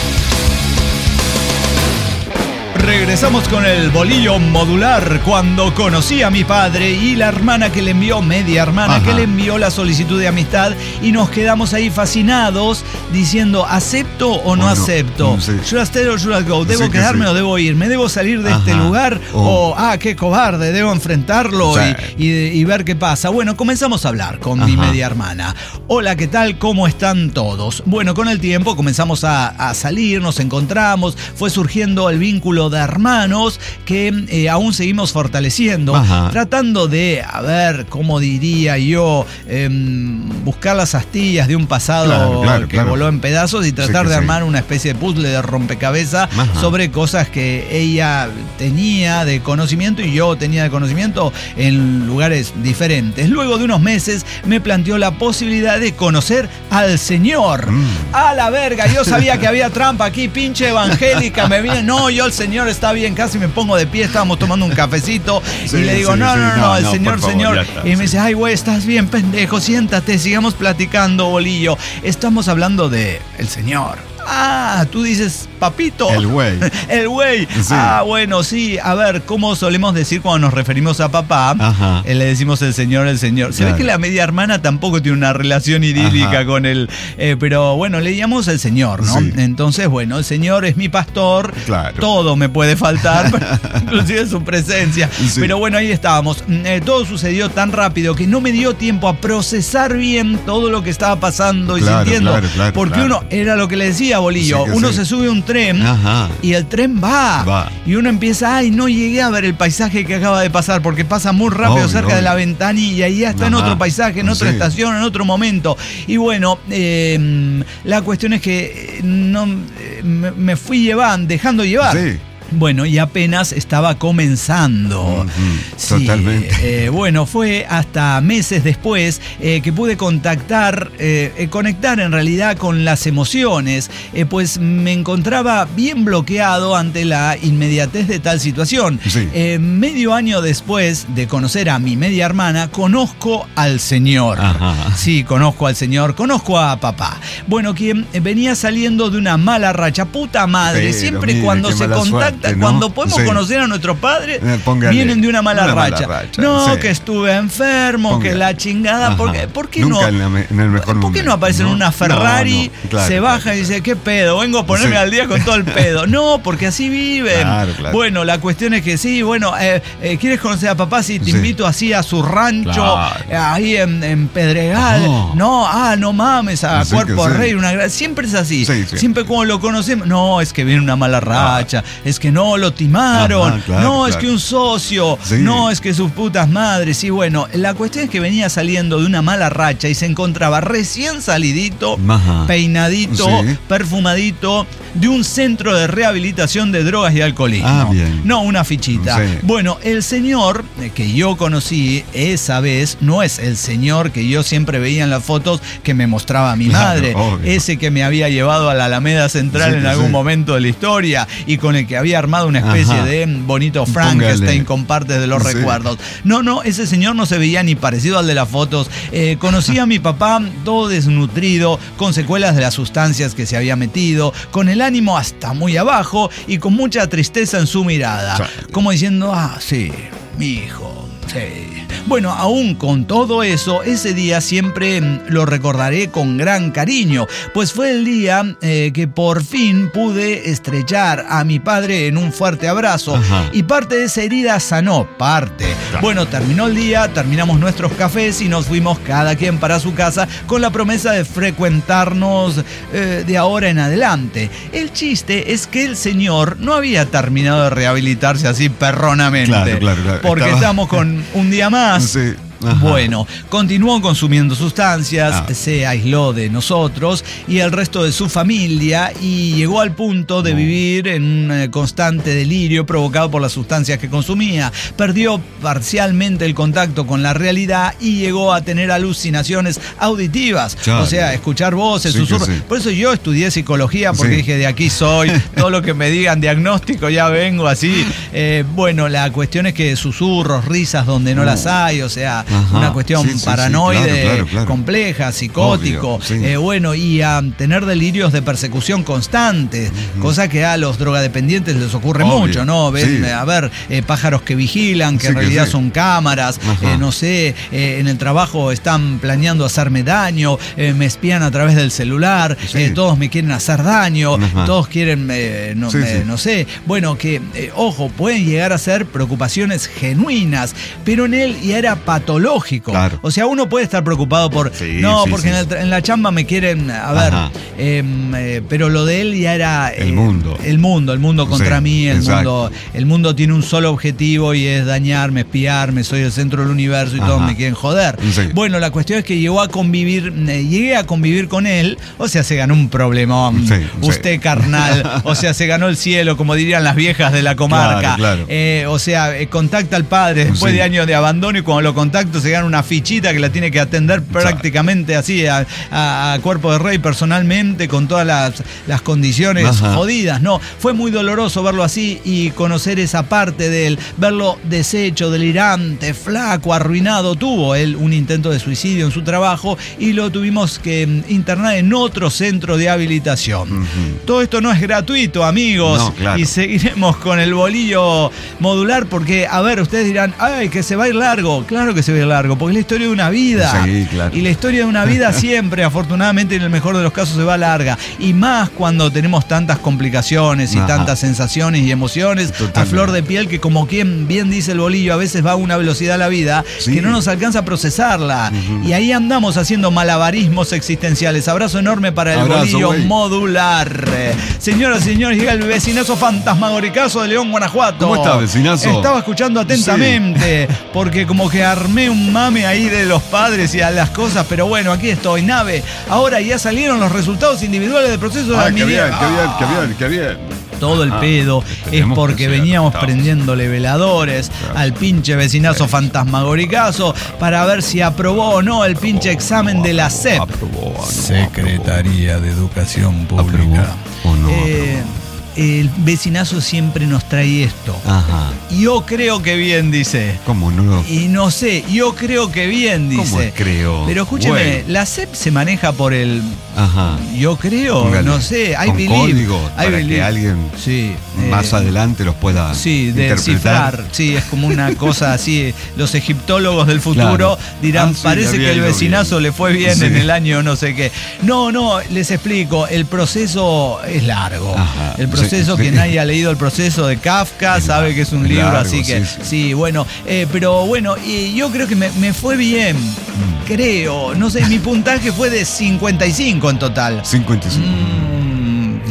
Regresamos con el bolillo modular. Cuando conocí a mi padre y la hermana que le envió, media hermana, Ajá. que le envió la solicitud de amistad, y nos quedamos ahí fascinados diciendo, ¿acepto o no, no. acepto? Mm, sí. ¿Should I stay or should I go? ¿Debo Sí que quedarme sí. o debo ir? ¿Me debo salir de Ajá. este lugar? Oh. O, ah, qué cobarde, debo enfrentarlo Sí. y, y, y ver qué pasa. Bueno, comenzamos a hablar con mi Ajá. media hermana. Hola, ¿qué tal? ¿Cómo están todos? Bueno, con el tiempo comenzamos a, a salir, nos encontramos, fue surgiendo el vínculo de hermanos que eh, aún seguimos fortaleciendo, Ajá. tratando de, a ver, ¿cómo diría yo? Eh, buscar las astillas de un pasado Claro, claro, que claro. voló en pedazos y tratar que de sí. armar una especie de puzzle de rompecabezas Ajá. sobre cosas que ella tenía de conocimiento y yo tenía de conocimiento en lugares diferentes. Luego de unos meses me planteó la posibilidad de conocer al Señor. Mm. A la verga, yo sabía que había trampa aquí, pinche evangélica, me viene, no, yo el Señor está bien, casi me pongo de pie, estábamos tomando un cafecito Sí, y le digo, sí, no, sí, no, no, no, el no, Señor, por favor, Señor. ya está, Y me sí. dice, ay, güey, estás bien, pendejo, siéntate, sigamos platicando, bolillo. Estamos hablando de el Señor. Ah, tú dices, papito. El güey. El güey. Sí. Ah, bueno, sí. A ver, ¿cómo solemos decir cuando nos referimos a papá? Ajá. Eh, le decimos el señor, el señor. Se Claro. ve que la media hermana tampoco tiene una relación idílica Ajá. con él. Eh, pero bueno, le llamamos el señor, ¿no? Sí. Entonces, bueno, el señor es mi pastor. Claro. Todo me puede faltar, inclusive su presencia. Sí. Pero bueno, ahí estábamos. Eh, todo sucedió tan rápido que no me dio tiempo a procesar bien todo lo que estaba pasando y Claro, sintiendo. claro, claro, porque claro. uno, era lo que le decía, Bolillo, Sí que uno sí. se sube a un tren Ajá. y el tren va. Va. Y uno empieza, ay, no llegué a ver el paisaje que acaba de pasar porque pasa muy rápido Obvio, cerca obvio. de la ventanilla y ahí ya está en Ajá. otro paisaje, en otra Sí. estación, en otro momento. Y bueno, eh, la cuestión es que no eh, me, me fui llevando, dejando llevar. Sí. Bueno, y apenas estaba comenzando. Ujú, Sí, totalmente. eh, bueno, fue hasta meses después eh, que pude contactar, eh, eh, conectar en realidad con las emociones, eh, pues me encontraba bien bloqueado ante la inmediatez de tal situación. Sí. Eh, medio año después de conocer a mi media hermana, conozco al Señor. Ajá. Sí, conozco al Señor, conozco a papá. Bueno, quien venía saliendo de una mala racha, puta madre, Pero siempre mire, cuando qué se mala contacta, suerte, ¿no? cuando podemos Sí. conocer a nuestros padres, Eh, póngale, vienen de una mala, una mala racha. racha, No, sí. que estuve enfermo, Póngale. que la chingada. Ajá. ¿Por qué, por qué Nunca no? en la me- en el mejor ¿Por qué momento, no aparece en ¿no? una Ferrari, No, no, claro, se baja claro. y dice, ¿qué pedo? Vengo a ponerme Sí. al día con todo el pedo. No, porque así viven. Claro, claro. Bueno, la cuestión es que sí, bueno, eh, eh, ¿quieres conocer a papá? Sí, te Sí. invito así a su rancho, Claro. eh, ahí en, en Pedregal. No. No, ah, no mames, a Sí, Cuerpo que sí. Rey, una gra- siempre es así. Sí, sí. Siempre como lo conocemos, no, es que viene una mala racha, es que no lo timaron, Ajá, claro, no, es claro. que un socio, Sí. no, es que sus putas madres. Y bueno, la cuestión es que venía saliendo de una mala racha y se encontraba recién salidito, Ajá. peinadito, Sí. perfumadito, de un centro de rehabilitación de drogas y alcoholismo. Ah, bien. No una fichita. Sí. Bueno, el señor que yo conocí esa vez no es el señor que yo siempre veía en las fotos que me mostraba mi Claro, madre. obvio. Ese que me había llevado a la Alameda Central Sí, en sí. algún momento de la historia y con el que había armado una especie Ajá. de bonito Frankenstein Póngale. con partes de los Sí. recuerdos. No, no, ese señor no se veía ni parecido al de las fotos. Eh, conocí a mi papá todo desnutrido, con secuelas de las sustancias que se había metido, con el ánimo hasta muy abajo y con mucha tristeza en su mirada. Claro. Como diciendo, ah, sí, mi hijo, sí. Bueno, aún con todo eso, ese día siempre mm, lo recordaré con gran cariño, pues fue el día eh, que por fin pude estrechar a mi padre en un fuerte abrazo. Ajá. Y parte de esa herida sanó, parte. Claro. Bueno, terminó el día, terminamos nuestros cafés y nos fuimos cada quien para su casa con la promesa de frecuentarnos eh, de ahora en adelante. El chiste es que el señor no había terminado de rehabilitarse así perronamente. Claro, claro, claro. Porque Estaba- estamos con un día más. Sí. Ajá. Bueno, continuó consumiendo sustancias, Ah. se aisló de nosotros y el resto de su familia y llegó al punto de vivir en un eh, constante delirio provocado por las sustancias que consumía. Perdió parcialmente el contacto con la realidad y llegó a tener alucinaciones auditivas. Claro. O sea, escuchar voces, Sí, que susurros. sí. Por eso yo estudié psicología porque Sí. dije, de aquí soy, todo lo que me digan diagnóstico ya vengo así. Eh, bueno, la cuestión es que susurros, risas donde no las hay, o sea, Ajá. una cuestión Sí, sí, sí, paranoide, claro, claro, claro. compleja, psicótico, Obvio, sí. eh, bueno, y a tener delirios de persecución constante, cosa que a los drogadependientes les ocurre Obvio, mucho, ¿no? Ven, sí. a ver, eh, pájaros que vigilan, que Sí, en que realidad sí. son cámaras, Ajá. eh, no sé, eh, en el trabajo están planeando hacerme daño, eh, me espían a través del celular, Sí. eh, todos me quieren hacer daño, Ajá. todos quieren, eh, no, Sí, me- sí. no sé, bueno, que, eh, ojo, pueden llegar a ser preocupaciones genuinas, pero en él ya era patológico. Claro. O sea, uno puede estar preocupado por, Sí, no, sí, porque sí. En, el tra- en la chamba me quieren, a ver, Ajá. em, eh, pero lo de él ya era... El eh, mundo. El mundo, el mundo contra Sí, mí, el exacto. mundo, el mundo tiene un solo objetivo y es dañarme, espiarme, soy el centro del universo y Ajá. todos me quieren joder. Sí. Bueno, la cuestión es que llegó a convivir, eh, llegué a convivir con él, o sea, se ganó un problemón. Sí, Usted, sí. carnal, o sea, se ganó el cielo, como dirían las viejas de la comarca. Claro, claro. Eh, o sea, eh, contacta al padre después Sí. de años de abandono y cuando lo contacto se gana una fichita que la tiene que atender prácticamente así a, a- a cuerpo de rey personalmente con todas las, las condiciones Ajá. jodidas. No, fue muy doloroso verlo así y conocer esa parte de él, verlo deshecho, delirante, flaco, arruinado. Tuvo él un intento de suicidio en su trabajo y lo tuvimos que mm, internar en otro centro de habilitación. Ujú. Todo esto no es gratuito, amigos. No, claro. Y seguiremos con el bolillo modular porque, a ver, ustedes dirán, ay, que se va a ir largo. Claro que se va a ir largo, porque es la historia de una vida. Sí, claro. Y la historia de una vida siempre, afortunadamente, en el mejor de los casos, se va larga. Y más cuando tenemos tantas complicaciones y Ajá. tantas sensaciones y emociones a Totalmente. flor de piel que, como quien bien dice el bolillo, a veces va a una velocidad la vida Sí. que no nos alcanza a procesarla. Ujú. Y ahí andamos haciendo malabarismos existenciales. Abrazo enorme para el Abrazo, bolillo güey. modular. Eh, Señoras y señores, llega el vecinazo fantasmagoricazo de León, Guanajuato. ¿Cómo está, vecinazo? Estaba escuchando atentamente, porque como que armé un mame ahí de los padres y a las cosas, pero bueno, aquí estoy, nave. Ahora ya salieron los resultados individuales del proceso de Ah, qué bien, admisión. qué bien, qué bien, qué bien. Todo el Ah, pedo es tenemos porque que ser veníamos atentados. prendiéndole veladores Claro. al pinche vecinazo fantasmagoricazo para ver si aprobó o no el pinche examen de la S E P. Aprobó, no, Secretaría de Educación Pública. ¿Aprobó o no Eh, el vecinazo siempre nos trae esto. Ajá. Yo creo que bien, dice. ¿Cómo no? Y no sé, yo creo que bien, dice. ¿Cómo creo? Pero escúcheme, Bueno. la S E P se maneja por el... Ajá. Yo creo, Póngale, no sé, I con believe. código, I para believe. que alguien Sí, más eh, adelante los pueda Sí, interpretar. descifrar. Sí, es como una cosa así. Los egiptólogos del futuro Claro. dirán, Ah, sí, parece lo vi, que el lo vi. vecinazo le fue bien Sí. en el año no sé qué. No, no, les explico. El proceso es largo. Ajá, El proceso, sí, quien sí. haya leído el proceso de Kafka Es sabe que es un largo, libro largo, así que... sí, Sí, sí. bueno. eh, pero bueno, y yo creo que me, me fue bien. Mm. Creo. No sé, mi puntaje fue de cincuenta y cinco en total. cincuenta y cinco. Mm, Claro.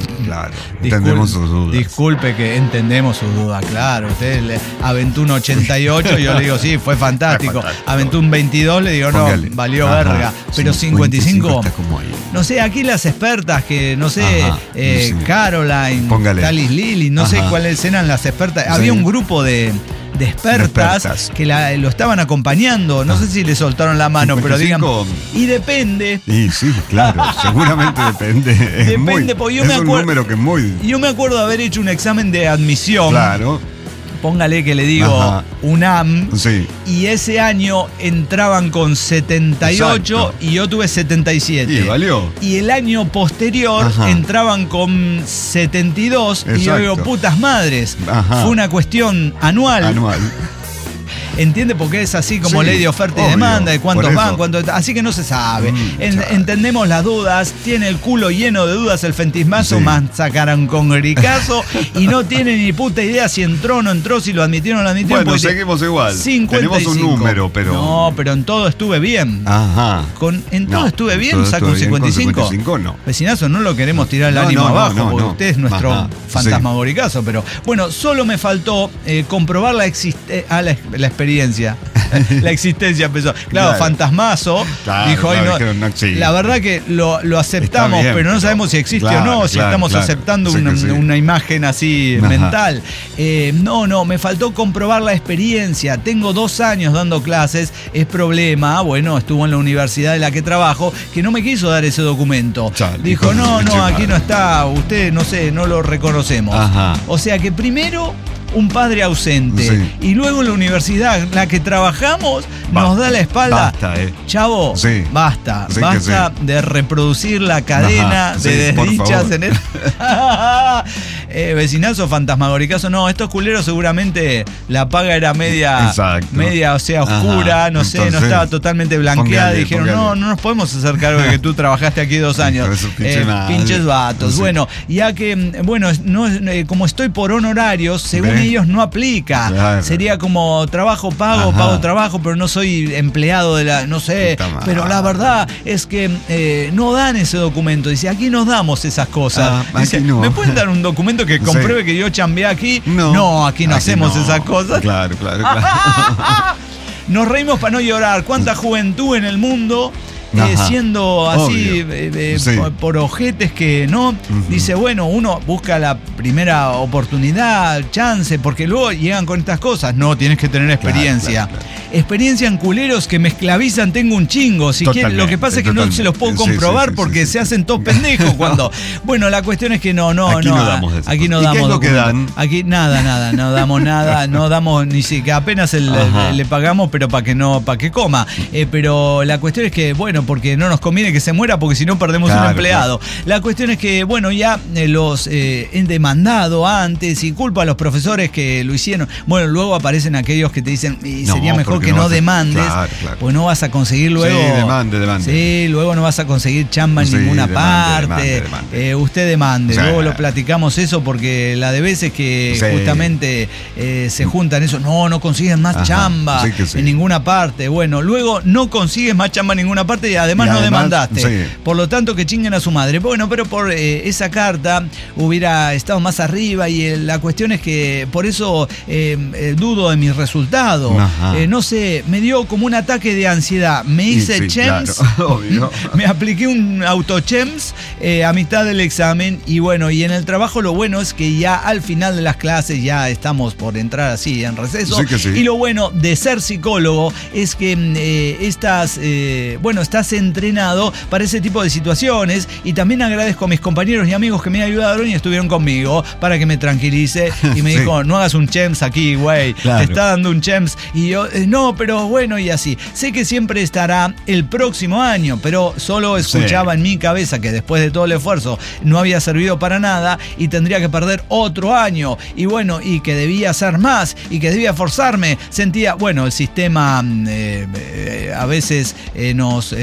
Claro, entendemos sus dudas. Disculpe que entendemos sus dudas, claro. Usted le aventó un ochenta y ocho, yo le digo, sí, fue fantástico. fantástico. Aventó un veintidós, le digo, Póngale. no, valió Ajá. verga. Pero cincuenta y cinco, cincuenta y cinco, está como ahí. no sé, aquí las expertas que, no sé, Ajá, eh, no sé. Caroline, Póngale. Talis Lili, no Ajá. sé cuáles eran las expertas. Sí. Había un grupo de... De expertas, De expertas. que la, lo estaban acompañando. No sé si le soltaron la mano, pero digan. cincuenta y cinco. Y depende. Y sí, claro, seguramente depende. Es Depende, muy, porque yo es me un acuer- número que es muy... Yo me acuerdo de haber hecho un examen de admisión. Claro, Póngale que le digo Ajá. UNAM. sí. Y ese año entraban con setenta y ocho Exacto. y yo tuve setenta y siete. Y valió. Y el año posterior Ajá. entraban con setenta y dos. Y yo Exacto. digo, putas madres. Ajá. Fue una cuestión anual. Anual. ¿Entiende? Porque es así como Sí, ley de oferta y obvio, demanda, de cuántos por eso. van, cuántos. Así que no se sabe. Mm, En- claro. entendemos las dudas, tiene el culo lleno de dudas el fentismazo, Sí. más sacaron con gricazo y no tiene ni puta idea si entró o no entró, si lo admitieron o no lo admitieron. Bueno, porque seguimos igual. cincuenta y Tenemos un cinco. número, pero... No, pero en todo estuve bien. Ajá. Con, en todo No, estuve bien, todo saco un estuve bien, con cincuenta y cinco. cincuenta y cinco no. Vecinazo, no lo queremos tirar el No, ánimo no, no, abajo, no, porque no. usted es nuestro Ajá, fantasmagoricazo, pero bueno, solo me faltó eh, comprobar la, existe ah, la, la experiencia. La existencia empezó. Claro, Claro. fantasmazo. Claro, dijo, "Ay, claro, no". dijeron, no, sí. La verdad que lo, lo aceptamos, Está bien, pero no pero- sabemos si existe claro, o no, si claro, estamos claro. aceptando Sí que una, sí. una imagen así Ajá. mental. Eh, no, no, me faltó comprobar la experiencia. Tengo dos años dando clases, es problema. Bueno, estuvo en la universidad de la que trabajo, que no me quiso dar ese documento. Chale, Dijo, entonces, no, qué no, aquí madre. no está, usted, no sé, no lo reconocemos. Ajá. O sea que primero un padre ausente Sí. y luego en la universidad la que trabajamos nos Basta, da la espalda. basta, eh. Chavo, Sí. basta, Sí que basta de reproducir la cadena Ajá, de sí, por desdichas favor. en el... eh, vecinazo fantasmagoricazo, no, estos culeros seguramente la paga era media, Exacto. media, o sea, oscura, Ajá, no sé, no entonces, estaba totalmente blanqueada. póngale, Dijeron, póngale. no, no nos podemos hacer cargo de que tú trabajaste aquí dos años. Hijo de su pinche Eh, madre. pinches vatos. Sí. Bueno, ya que, mm, bueno, no, eh, como estoy por honorarios, según ¿Ve? ellos no aplica. Claro. Sería como trabajo, pago, Ajá. pago, trabajo, pero no soy empleado de la, no sé. Puta madre. Pero la verdad es que eh, no dan ese documento. Dice, aquí no damos esas cosas. Ah, Dice, aquí no. ¿me pueden dar un documento que Sí. compruebe que yo chambeé aquí? No, aquí no hacemos no. esas cosas. Claro, claro, claro. Nos reímos para no llorar. ¿Cuánta juventud en el mundo eh, Ajá. siendo así Obvio. eh, eh, Sí. por, por ojetes que no? Dice, bueno, uno busca la primera oportunidad, chance, porque luego llegan con estas cosas. No, tienes que tener experiencia. Claro, claro, Experiencia en culeros que me esclavizan, tengo un chingo. Si quieren, lo que Totalmente, pasa es que no totalmente. se los puedo Sí, comprobar sí, sí, porque sí, se sí. hacen todos pendejos cuando. Bueno, la cuestión es que no, no, Aquí no. no damos esas Aquí no cosas. ¿Y qué damos es lo que documentos. dan? Aquí nada, nada, no damos nada, no damos ni siquiera apenas el- Ajá. le pagamos, pero para que no, para que coma. Eh, pero la cuestión es que, bueno, porque no nos conviene que se muera, porque si no perdemos un Claro, empleado. La cuestión es que, bueno, ya eh, los eh, he demandado antes y culpo a los profesores que lo hicieron. Bueno, luego aparecen aquellos que te dicen, y No, sería mejor porque que no no vas a- demandes, claro, claro. pues no vas a conseguir luego. Sí, demande, demande. Sí, luego no vas a conseguir chamba en Sí, ninguna demande, parte. demande, demande. Eh, usted demande. Sí. Luego lo platicamos eso porque la de veces que Sí. justamente eh, se juntan eso, no, no consigues más Ajá, chamba sí que sí. en ninguna parte. Bueno, luego no consigues más chamba en ninguna parte y además Y no además, demandaste. sí. Por lo tanto, que chinguen a su madre. Bueno, pero por eh, esa carta hubiera estado más arriba y eh, la cuestión es que por eso eh, eh, dudo de mi resultado. Ajá. Eh, no sé, me dio como un ataque de ansiedad. Me Y hice sí, chems. claro, obvio. Me apliqué un autochems eh, a mitad del examen y bueno, y en el trabajo lo bueno es que ya al final de las clases ya estamos por entrar así en receso. Sí que sí. Y lo bueno de ser psicólogo es que eh, estás, eh, bueno, estás entrenado para ese tipo de situaciones y también agradezco a mis compañeros y amigos que me ayudaron y estuvieron conmigo para que me tranquilice y me Sí. dijo, no hagas un chems aquí, güey, Claro. te está dando un chems y yo, eh, no, pero bueno y así. Sé que siempre estará el próximo año, pero solo escuchaba Sí. en mi cabeza que después de todo el esfuerzo no había servido para nada y tendría que perder otro año y bueno, y que debía hacer más y que debía forzarme. Sentía, bueno, el sistema eh, eh, a veces eh, nos, eh,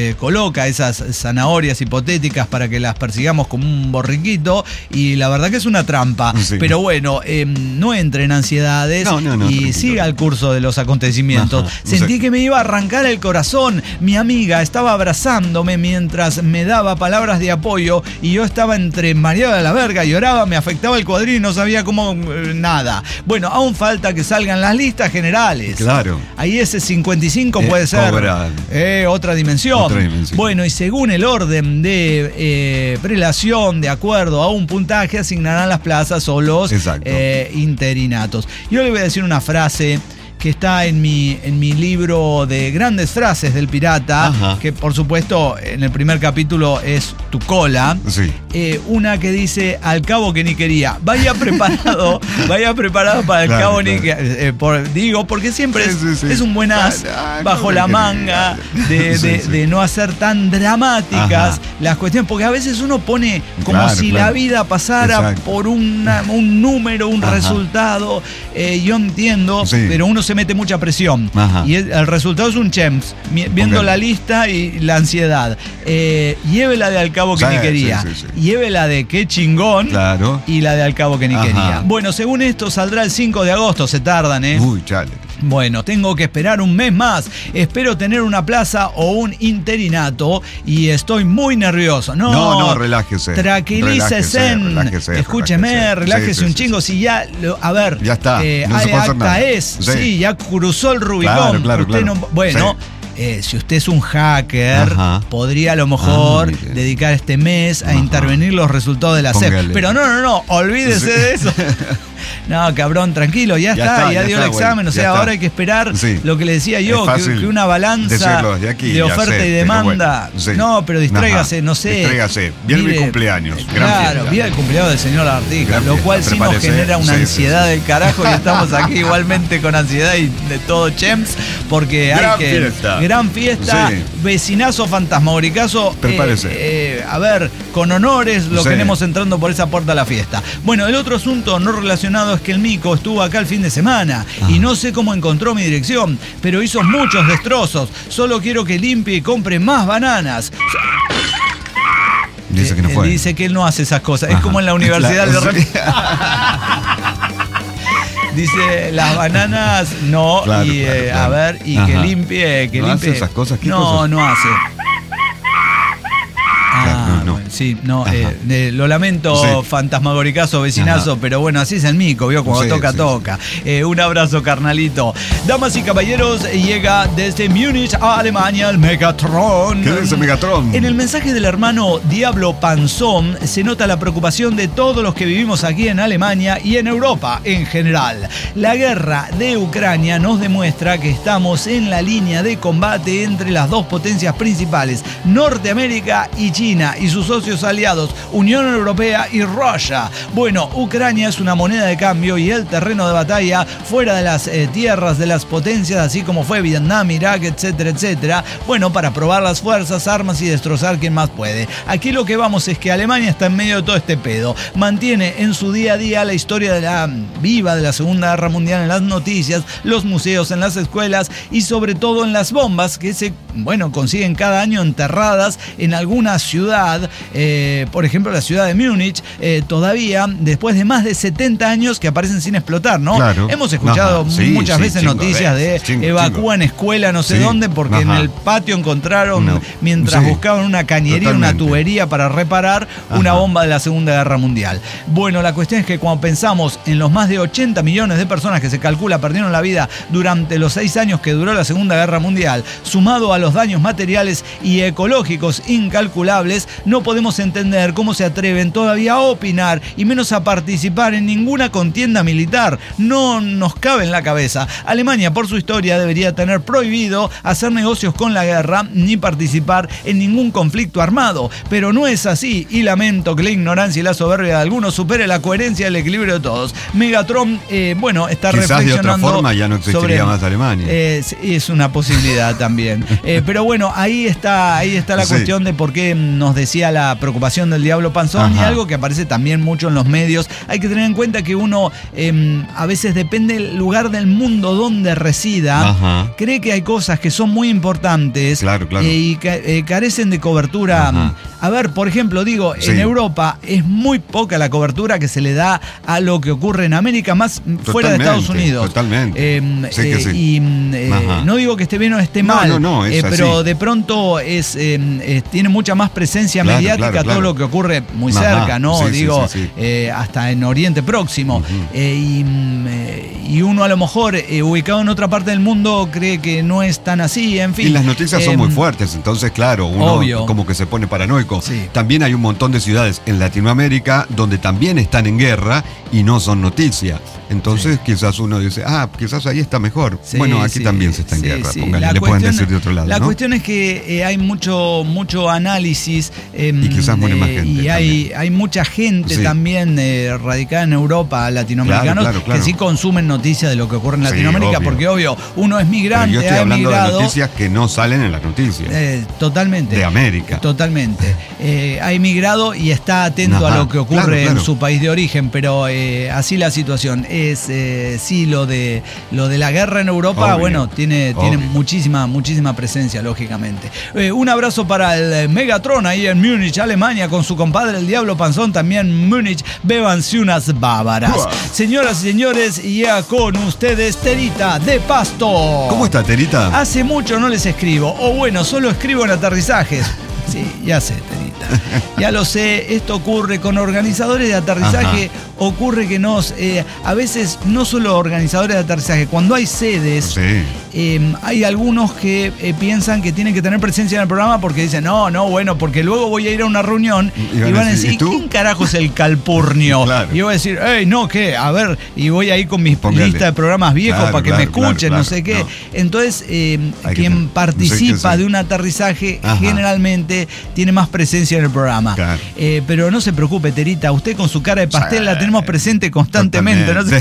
eh, coloca esas zanahorias hipotéticas para que las persigamos como un borriquito, y la verdad que es una trampa. Sí. Pero bueno, eh, no entre en ansiedades no, no, no, y tranquilo. Siga el curso de los acontecimientos. Ajá, Sentí sé. que me iba a arrancar el corazón. Mi amiga estaba abrazándome mientras me daba palabras de apoyo y yo estaba entre mareado de la verga, lloraba, me afectaba el cuadril y no sabía cómo eh, nada. Bueno, aún falta que salgan las listas generales. Claro. Ahí ese cincuenta y cinco eh, puede ser eh, otra, dimensión. otra dimensión. Bueno, y según el orden de eh, prelación, de acuerdo a un puntaje, asignarán las plazas o los eh, interinatos. Yo le voy a decir una frase que está en mi, en mi libro de grandes frases del pirata, Ajá. que por supuesto en el primer capítulo es tu cola. Sí. Eh, una que dice, al cabo que ni quería. Vaya preparado, vaya preparado para el claro, cabo claro. ni que eh, por, digo, porque siempre sí, es, sí, sí. es un buen as ah, no, bajo la manga de, sí, de, sí. de no hacer tan dramáticas Ajá. las cuestiones, porque a veces uno pone como claro, si claro. la vida pasara Exacto. por una, un número, un Ajá. resultado. Eh, yo entiendo, sí. pero uno se mete mucha presión. Ajá. Y el, el resultado es un chems, viendo okay. la lista y la ansiedad. Eh, llévela de al cabo que sí, ni quería. Sí, sí, sí. Llévela de qué chingón claro. y la de al cabo que ni Ajá. quería. Bueno, según esto saldrá el cinco de agosto, se tardan, ¿eh? Uy, chale. Bueno, tengo que esperar un mes más. Espero tener una plaza o un interinato y estoy muy nervioso. No, no, no relájese. Tranquilícese. Relájese, Escúcheme, relájese, relájese sí, un sí, chingo. Sí. Si ya, lo, a ver. Ya está. Eh, no se puede hacer nada. es. Sí. sí, ya cruzó el Rubicón. Claro, claro, Usted claro. No, bueno. Sí. Eh, si usted es un hacker, Ajá. podría a lo mejor ah, dedicar este mes a Ajá. intervenir los resultados de la C E P. Pero no, no, no, olvídese sí. de eso. No, cabrón, tranquilo, ya, ya está, está, ya, ya dio está, el examen, bueno, o sea, ahora está. hay que esperar sí. lo que le decía yo, que, que una balanza de, aquí, de oferta sé, y demanda. Pero bueno, sí. No, pero distráigase, Ajá. no sé. Distráigase, viene mi cumpleaños. Claro, viene el cumpleaños del señor Artija, lo cual sí nos genera una sí, ansiedad sí, sí. del carajo, y estamos aquí igualmente con ansiedad y de todo chems, porque gran hay que... Fiesta. Gran fiesta, sí. vecinazo fantasmagoricazo. Prepárese. Eh, eh, a ver, con honores lo sí. tenemos entrando por esa puerta a la fiesta. Bueno, el otro asunto no relacionado es que el mico estuvo acá el fin de semana ah. y no sé cómo encontró mi dirección, pero hizo muchos destrozos. Solo quiero que limpie y compre más bananas. Dice que no fue. Él dice que él no hace esas cosas. Ajá. Es como en la universidad. La, de Dice, las bananas no, claro, y claro, eh, claro. a ver, y Ajá. que limpie, que ¿No limpie. hace esas cosas? ¿Qué no, cosas? no hace. Ah, no, no. Bueno, sí, no, eh, eh, lo lamento, sí. fantasmagoricazo, vecinazo, Ajá. pero bueno, así es el mico, ¿vio? Cuando sí, toca, sí, toca. Sí. Eh, un abrazo, carnalito. Damas y caballeros, llega desde Múnich a Alemania el Megatron. ¿Qué dice Megatron? En el mensaje del hermano Diablo Panzón se nota la preocupación de todos los que vivimos aquí en Alemania y en Europa en general. La guerra de Ucrania nos demuestra que estamos en la línea de combate entre las dos potencias principales, Norteamérica y China, y sus socios aliados, Unión Europea y Rusia. Bueno, Ucrania es una moneda de cambio y el terreno de batalla fuera de las eh, tierras de las potencias, así como fue Vietnam, Irak, etcétera, etcétera. Bueno, para probar las fuerzas, armas y destrozar quien más puede. Aquí lo que vamos es que Alemania está en medio de todo este pedo. Mantiene en su día a día la historia de la viva de la Segunda Guerra Mundial en las noticias, los museos, en las escuelas y sobre todo en las bombas que se, bueno, consiguen cada año enterradas en alguna ciudad. Eh, por ejemplo, la ciudad de Múnich, eh, todavía después de más de setenta años que aparecen sin explotar, ¿no? Claro. Hemos escuchado sí, muchas sí, veces noticias de, de chingo, evacúan chingo. escuela no sé sí. dónde porque Ajá. en el patio encontraron, no. mientras sí. buscaban una cañería, Totalmente. una tubería para reparar Ajá. una bomba de la Segunda Guerra Mundial. Bueno, la cuestión es que cuando pensamos en los más de ochenta millones de personas que se calcula perdieron la vida durante los seis años que duró la Segunda Guerra Mundial, sumado a los daños materiales y ecológicos incalculables, no podemos entender cómo se atreven todavía a opinar y menos a participar en ninguna contienda militar. No nos cabe en la cabeza. Alemania, por su historia, debería tener prohibido hacer negocios con la guerra ni participar en ningún conflicto armado, pero no es así y lamento que la ignorancia y la soberbia de algunos supere la coherencia y el equilibrio de todos. Megatron, eh, bueno, está Quizás reflexionando de otra forma ya no existiría sobre, más Alemania. Eh, es una posibilidad también. Eh, pero bueno, ahí está, ahí está la sí. cuestión de por qué nos decía la esta preocupación del Diablo Panzón. Ajá. Y algo que aparece también mucho en los medios. Hay que tener en cuenta que uno eh, a veces depende del lugar del mundo donde resida. Ajá. Cree que hay cosas que son muy importantes. Claro, claro. Eh, y que eh, carecen de cobertura. Ajá. A ver, por ejemplo, digo, sí. en Europa es muy poca la cobertura que se le da a lo que ocurre en América, más Totalmente, fuera de Estados Unidos. Totalmente. Eh, sí que eh, sí. Y eh, no digo que esté bien o esté mal, no, no, no, es eh, pero así. de pronto es eh, eh, tiene mucha más presencia claro, mediática claro, claro. todo lo que ocurre muy Ajá. cerca, ¿no? Sí, digo, sí, sí, sí. Eh, hasta en Oriente Próximo. Uh-huh. eh, y, eh, y uno a lo mejor eh, ubicado en otra parte del mundo cree que no es tan así, en fin. Y las noticias eh, son muy fuertes, entonces claro, uno obvio. como que se pone paranoico. Sí. También hay un montón de ciudades en Latinoamérica donde también están en guerra y no son noticia. Entonces sí. quizás uno dice, ah, quizás ahí está mejor. Sí, bueno, aquí sí, también se está en sí, guerra, sí. póngale, le pueden decir de otro lado. La ¿no? cuestión es que eh, hay mucho, mucho análisis. Eh, y quizás muere más gente. Y hay, hay mucha gente sí. también eh, radicada en Europa, latinoamericanos, claro, claro, claro. que sí consumen noticias de lo que ocurre en Latinoamérica, sí, porque obvio, uno es migrante, Pero yo estoy ha hablando emigrado, de noticias que no salen en las noticias. Eh, totalmente. De América. Totalmente. Eh, ha emigrado y está atento Ajá, a lo que ocurre claro, claro. en su país de origen, pero eh, así la situación es... Eh, sí, lo de lo de la guerra en Europa, obvio, bueno, tiene, tiene muchísima, muchísima presencia, lógicamente. Eh, un abrazo para el Megatron ahí en Múnich, Alemania, con su compadre el Diablo Panzón, también Múnich, bébanse unas bávaras. Uah. Señoras y señores, ya con ustedes, Terita de Pasto. ¿Cómo está, Terita? Hace mucho no les escribo, o bueno, solo escribo en aterrizajes. Sí, ya sé, Terita. Ya lo sé, esto ocurre con organizadores de aterrizaje, Ajá. ocurre que nos, eh, a veces no solo organizadores de aterrizaje, cuando hay sedes, sí. eh, hay algunos que eh, piensan que tienen que tener presencia en el programa porque dicen, no, no, bueno, porque luego voy a ir a una reunión y, y van a decir, ¿y ¿quién carajo es el calpurnio? Claro. Y yo voy a decir, hey, no, ¿qué? A ver, y voy ahí con mis Póngale. lista de programas viejos claro, para que claro, me escuchen, claro, claro, no sé qué. No. Entonces, eh, quien que, participa no sé de un aterrizaje Ajá. generalmente tiene más presencia en el programa. Claro. Eh, pero no se preocupe, Terita, usted con su cara de pastel sí. la tenemos presente constantemente. ¿no?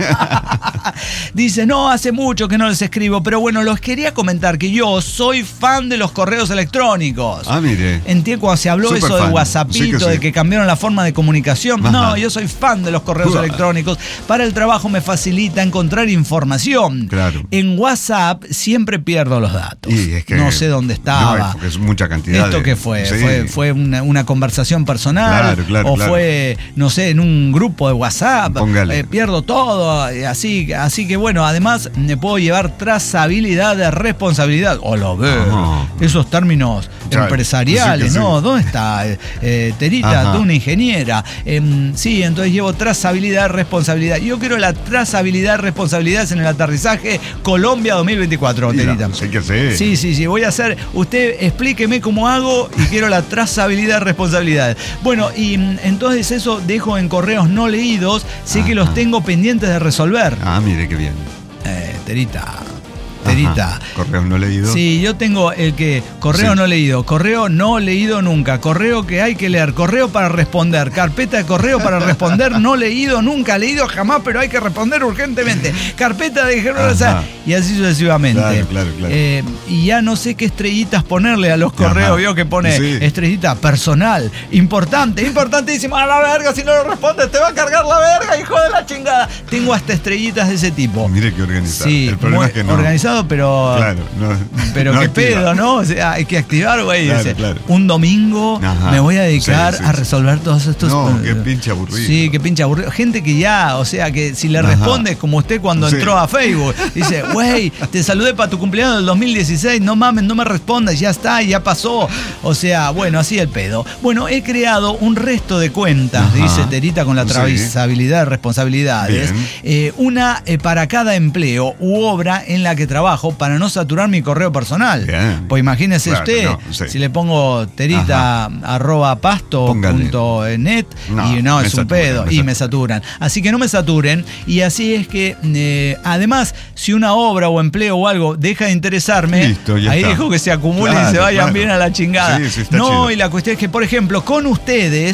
Dice, no, hace mucho que no les escribo, pero bueno, los quería comentar que yo soy fan de los correos electrónicos. Ah, mire. Entiendo cuando se habló Super eso fan. de WhatsAppito, sí que sí. de que cambiaron la forma de comunicación. Ajá. No, yo soy fan de los correos Uah. electrónicos. Para el trabajo me facilita encontrar información. Claro. En WhatsApp siempre pierdo los datos. Y es que no sé dónde estaba. No, porque es mucha cantidad. ¿Esto de... qué fue? Sí. ¿Fue, fue una, una conversación personal? Claro, claro, ¿O claro. fue, no sé, en un grupo de WhatsApp? Póngale. Eh, pierdo todo. Así, así que bueno, además me puedo llevar trazabilidad de responsabilidad. O lo veo. Oh. Esos términos claro. empresariales, sí ¿no? Sí. ¿Dónde está? Eh, Terita, Ajá. tú una ingeniera. Eh, sí, entonces llevo trazabilidad, responsabilidad. Yo quiero la trazabilidad, responsabilidad en el aterrizaje Colombia dos mil veinticuatro, Terita. Sí que sí. Sí, sí, sí. Voy a hacer. Usted explíqueme cómo hago y quiero la trazabilidad, responsabilidad. Bueno, y entonces eso dejo en correos no leídos. Sé Ajá. que los tengo pendientes de resolver. Ah, mire qué bien. Eh, Terita. Terita. Correo no leído. Sí, yo tengo el que correo sí. no leído, correo no leído nunca, correo que hay que leer, correo para responder, carpeta de correo para responder no leído nunca, leído jamás, pero hay que responder urgentemente, carpeta de Ajá. y así sucesivamente. Claro, claro, claro. Eh, y ya no sé qué estrellitas ponerle a los correos, Ajá. vio que pone sí. estrellita personal, importante, importantísimo, a la verga, si no lo respondes te va a cargar la verga, hijo de la chingada. Tengo hasta estrellitas de ese tipo. Mire qué organizado. Sí, el problema es que no. Organizado, pero claro, no, pero no qué activa. pedo, ¿no? O sea, hay que activar, güey. Claro, o sea, claro. un domingo Ajá. me voy a dedicar sí, sí, a resolver todos estos. No, qué pinche aburrido. Sí, qué pinche aburrido. Gente que ya, o sea, que si le Ajá. respondes como usted cuando sí. entró a Facebook, dice, güey, te saludé para tu cumpleaños del dos mil dieciséis, no mames, no me respondas, ya está, ya pasó. O sea, bueno, así el pedo. Bueno, he creado un resto de cuentas, Ajá. dice Terita, con la trazabilidad, sí. responsabilidades. Eh, una eh, para cada empleo u obra en la que trabajo para no saturar mi correo personal. Bien. Pues imagínese claro, usted, no, sí. si le pongo terita arroba pasto punto net no, y no, es un saturan, pedo, y me saturan. Así que no me saturen, y así es que, eh, además, si una obra o empleo o algo deja de interesarme, Listo, ahí está. dejo que se acumulen claro, y se vayan claro. bien a la chingada. Sí, sí, no, chido. Y la cuestión es que, por ejemplo, con ustedes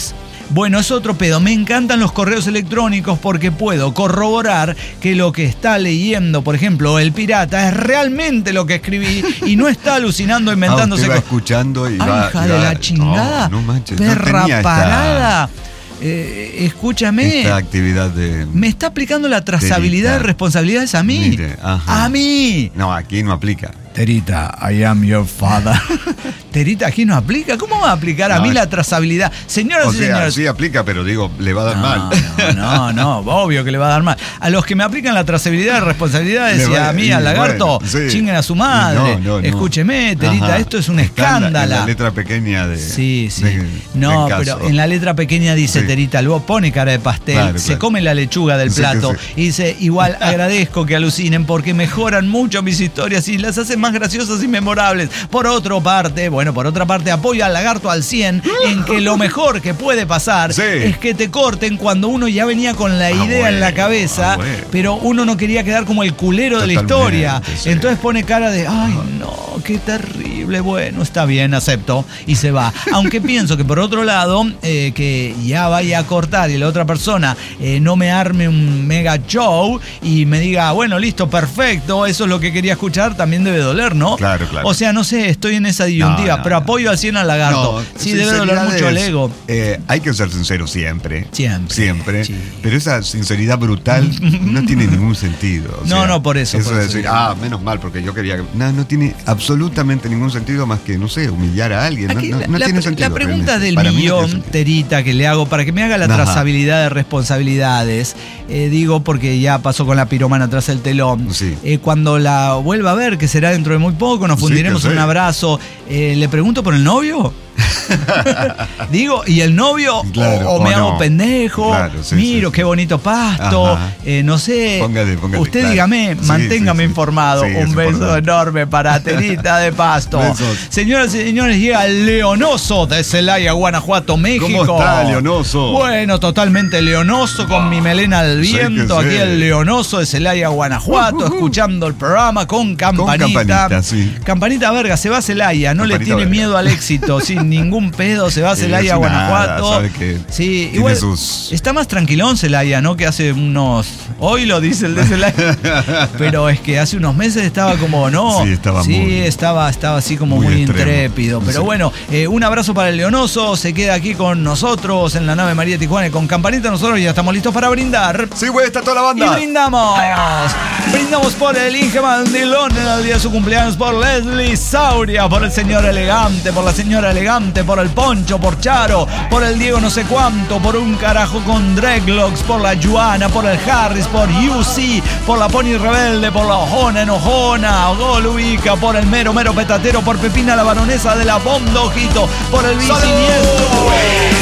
Bueno, es otro pedo. Me encantan los correos electrónicos porque puedo corroborar que lo que está leyendo, por ejemplo, el pirata, es realmente lo que escribí y no está alucinando, inventándose Ah, usted va cosas. escuchando y Ay, va, hija y de va- la chingada. No, no manches, no perra tenía esta- parada. Eh, escúchame. Esta actividad de... Me está aplicando la trazabilidad Terita. de responsabilidades a mí. Mire, ajá. A mí. No, aquí no aplica. Terita, I am your father. Terita, aquí no aplica. ¿Cómo va a aplicar a No, mí es- la trazabilidad? Señoras O y sea, señores. sí aplica, pero digo, le va a dar No, mal. no, no, no, obvio que le va a dar mal. A los que me aplican la trazabilidad de responsabilidades Le y va- a mí, y al lagarto, bueno, sí. chinguen a su madre. No, no, no. Escúcheme, Terita, Ajá. esto es un Está en la- escándalo. En la, letra pequeña de. Sí, sí. de- no, del pero caso. en la letra pequeña dice Sí. Terita, luego pone cara de pastel, Claro, se claro. come la lechuga del Sí, plato sí, sí. y dice, igual agradezco que alucinen porque mejoran mucho mis historias y las hacen más graciosas y memorables. Por otra parte, bueno, por otra parte, apoyo al lagarto al cien en que lo mejor que puede pasar Sí. es que te corten cuando uno ya venía con la Ah, idea en la bueno, cabeza, ah, bueno. pero uno no quería quedar como el culero de la Totalmente, historia. sí. Entonces pone cara de, ay, no, qué terrible. Bueno, está bien, acepto y se va. Aunque pienso que por otro lado, eh, que ya vaya a cortar y la otra persona eh, no me arme un mega show y me diga, bueno, listo, perfecto, eso es lo que quería escuchar, también debe doler, ¿no? Claro, claro. O sea, no sé, estoy en esa disyuntiva, No, no, pero no. apoyo al cien al lagarto. No, sí, debe doler sinceridad mucho el es, ego. eh, hay que ser sincero siempre. Siempre, Siempre. sí. Pero esa sinceridad brutal no tiene ningún sentido. O No, sea, no, por eso, Eso por de eso decir, digo. ah, menos mal, porque yo quería. que-". No, no tiene absolutamente ningún sentido más que, no sé, humillar a alguien. No, Aquí no- la, no la- tiene sentido. la pregunta realmente. del Para mí no tiene millón, sentido. Terita, que le hago para que me haga la Ajá. trazabilidad de responsabilidades, eh, digo porque ya pasó con la piromana tras el telón. Sí. Eh, cuando la vuelva a ver, que será dentro de muy poco, nos Sí, fundiremos que en un sí. abrazo. Eh, ¿Le pregunto por el novio? Digo, ¿y el novio? Claro, o, o me o hago no. pendejo, Claro, sí, miro sí, qué sí. bonito pasto, Ajá. eh, no sé. Póngale, póngale, Usted claro. dígame, Sí, manténgame sí, sí. informado. Sí, es Un beso importante. enorme para Terita de Pasto. Besos. Señoras y señores, llega Leonoso de Celaya, Guanajuato, México. ¿Cómo está, Leonoso? Bueno, totalmente leonoso, con mi melena al Sí que viento. sí. Aquí el Leonoso de Celaya, Guanajuato, escuchando el programa con campanita. campanita, sí. Campanita verga, se va a Celaya, no le Campanita tiene verga. miedo al éxito, sin ningún pedo, se va a Eh, Celaya, es una Guanajuato. hada, sabe que Sí, tiene igual sus- está más tranquilón Celaya, ¿no? Que hace unos. Hoy lo dice el de Celaya. Pero es que hace unos meses estaba como, no. Sí, estaba Sí, muy- estaba, estaba así como muy, muy extremo. intrépido. Pero Sí. bueno, eh, un abrazo para el Leonoso. Se queda aquí con nosotros en la nave María Tijuana y con campanita. Nosotros ya estamos listos para brindar. Sí, güey, está toda la Y banda. brindamos. Brindamos por el Inge Mandilón en el día de su cumpleaños, por Leslie Sauria, por el señor elegante, por la señora elegante, por el Poncho, por Charo, por el Diego no sé cuánto, por un carajo con dreadlocks, por la Joana, por el Harris, por U C, por la Pony Rebelde, por la Ojona Enojona, Golubica, por el Mero Mero Petatero, por Pepina la Baronesa de la Bondo Ojito, por el Biciniestro.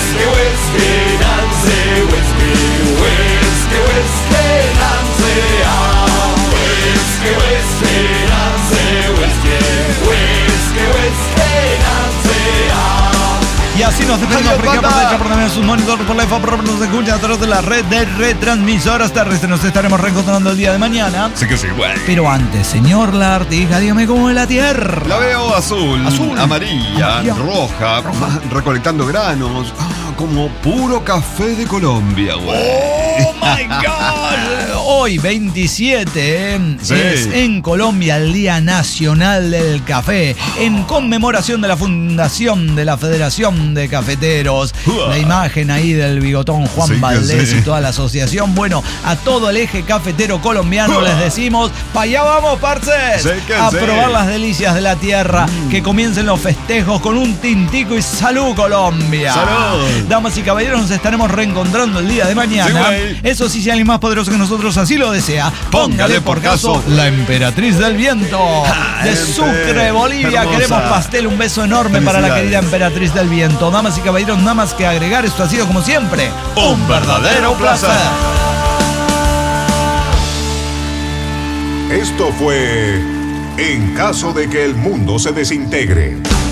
Y así nos despedimos Adiós, por aquí, por banda. derecha, por también sus monitores, por la F A, por nos escucha a través de la red de retransmisoras terrestres. Nos estaremos reencontrando el día de mañana. Sí que sí, güey. Pero antes, señor Lartiga, dígame cómo es la tierra. La veo azul, Azul. amarilla, Amarilla. roja, recolectando granos, ah, como puro café de Colombia, güey. ¡Oh, my God! Hoy, veintisiete, eh, Sí. es en Colombia el Día Nacional del Café, en conmemoración de la fundación de la Federación de Cafeteros. Uah. La imagen ahí del bigotón Juan Sí que Valdés sí. y toda la asociación. Bueno, a todo el eje cafetero colombiano les decimos, pa' allá vamos, parces, Sí que a sí. probar las delicias de la tierra, que comiencen los festejos con un tintico y salud, Colombia. Salud. Damas y caballeros, nos estaremos reencontrando el día de mañana. Sí, güey. Eso sí, si alguien más poderoso que nosotros así lo desea, póngale por caso la emperatriz del viento de Sucre, Bolivia. hermosa. Queremos pastel, un beso enorme para la Felicidades. querida emperatriz del viento. Damas y caballeros, nada más que agregar, esto ha sido como siempre Un verdadero placer. Esto fue En caso de que el mundo se desintegre.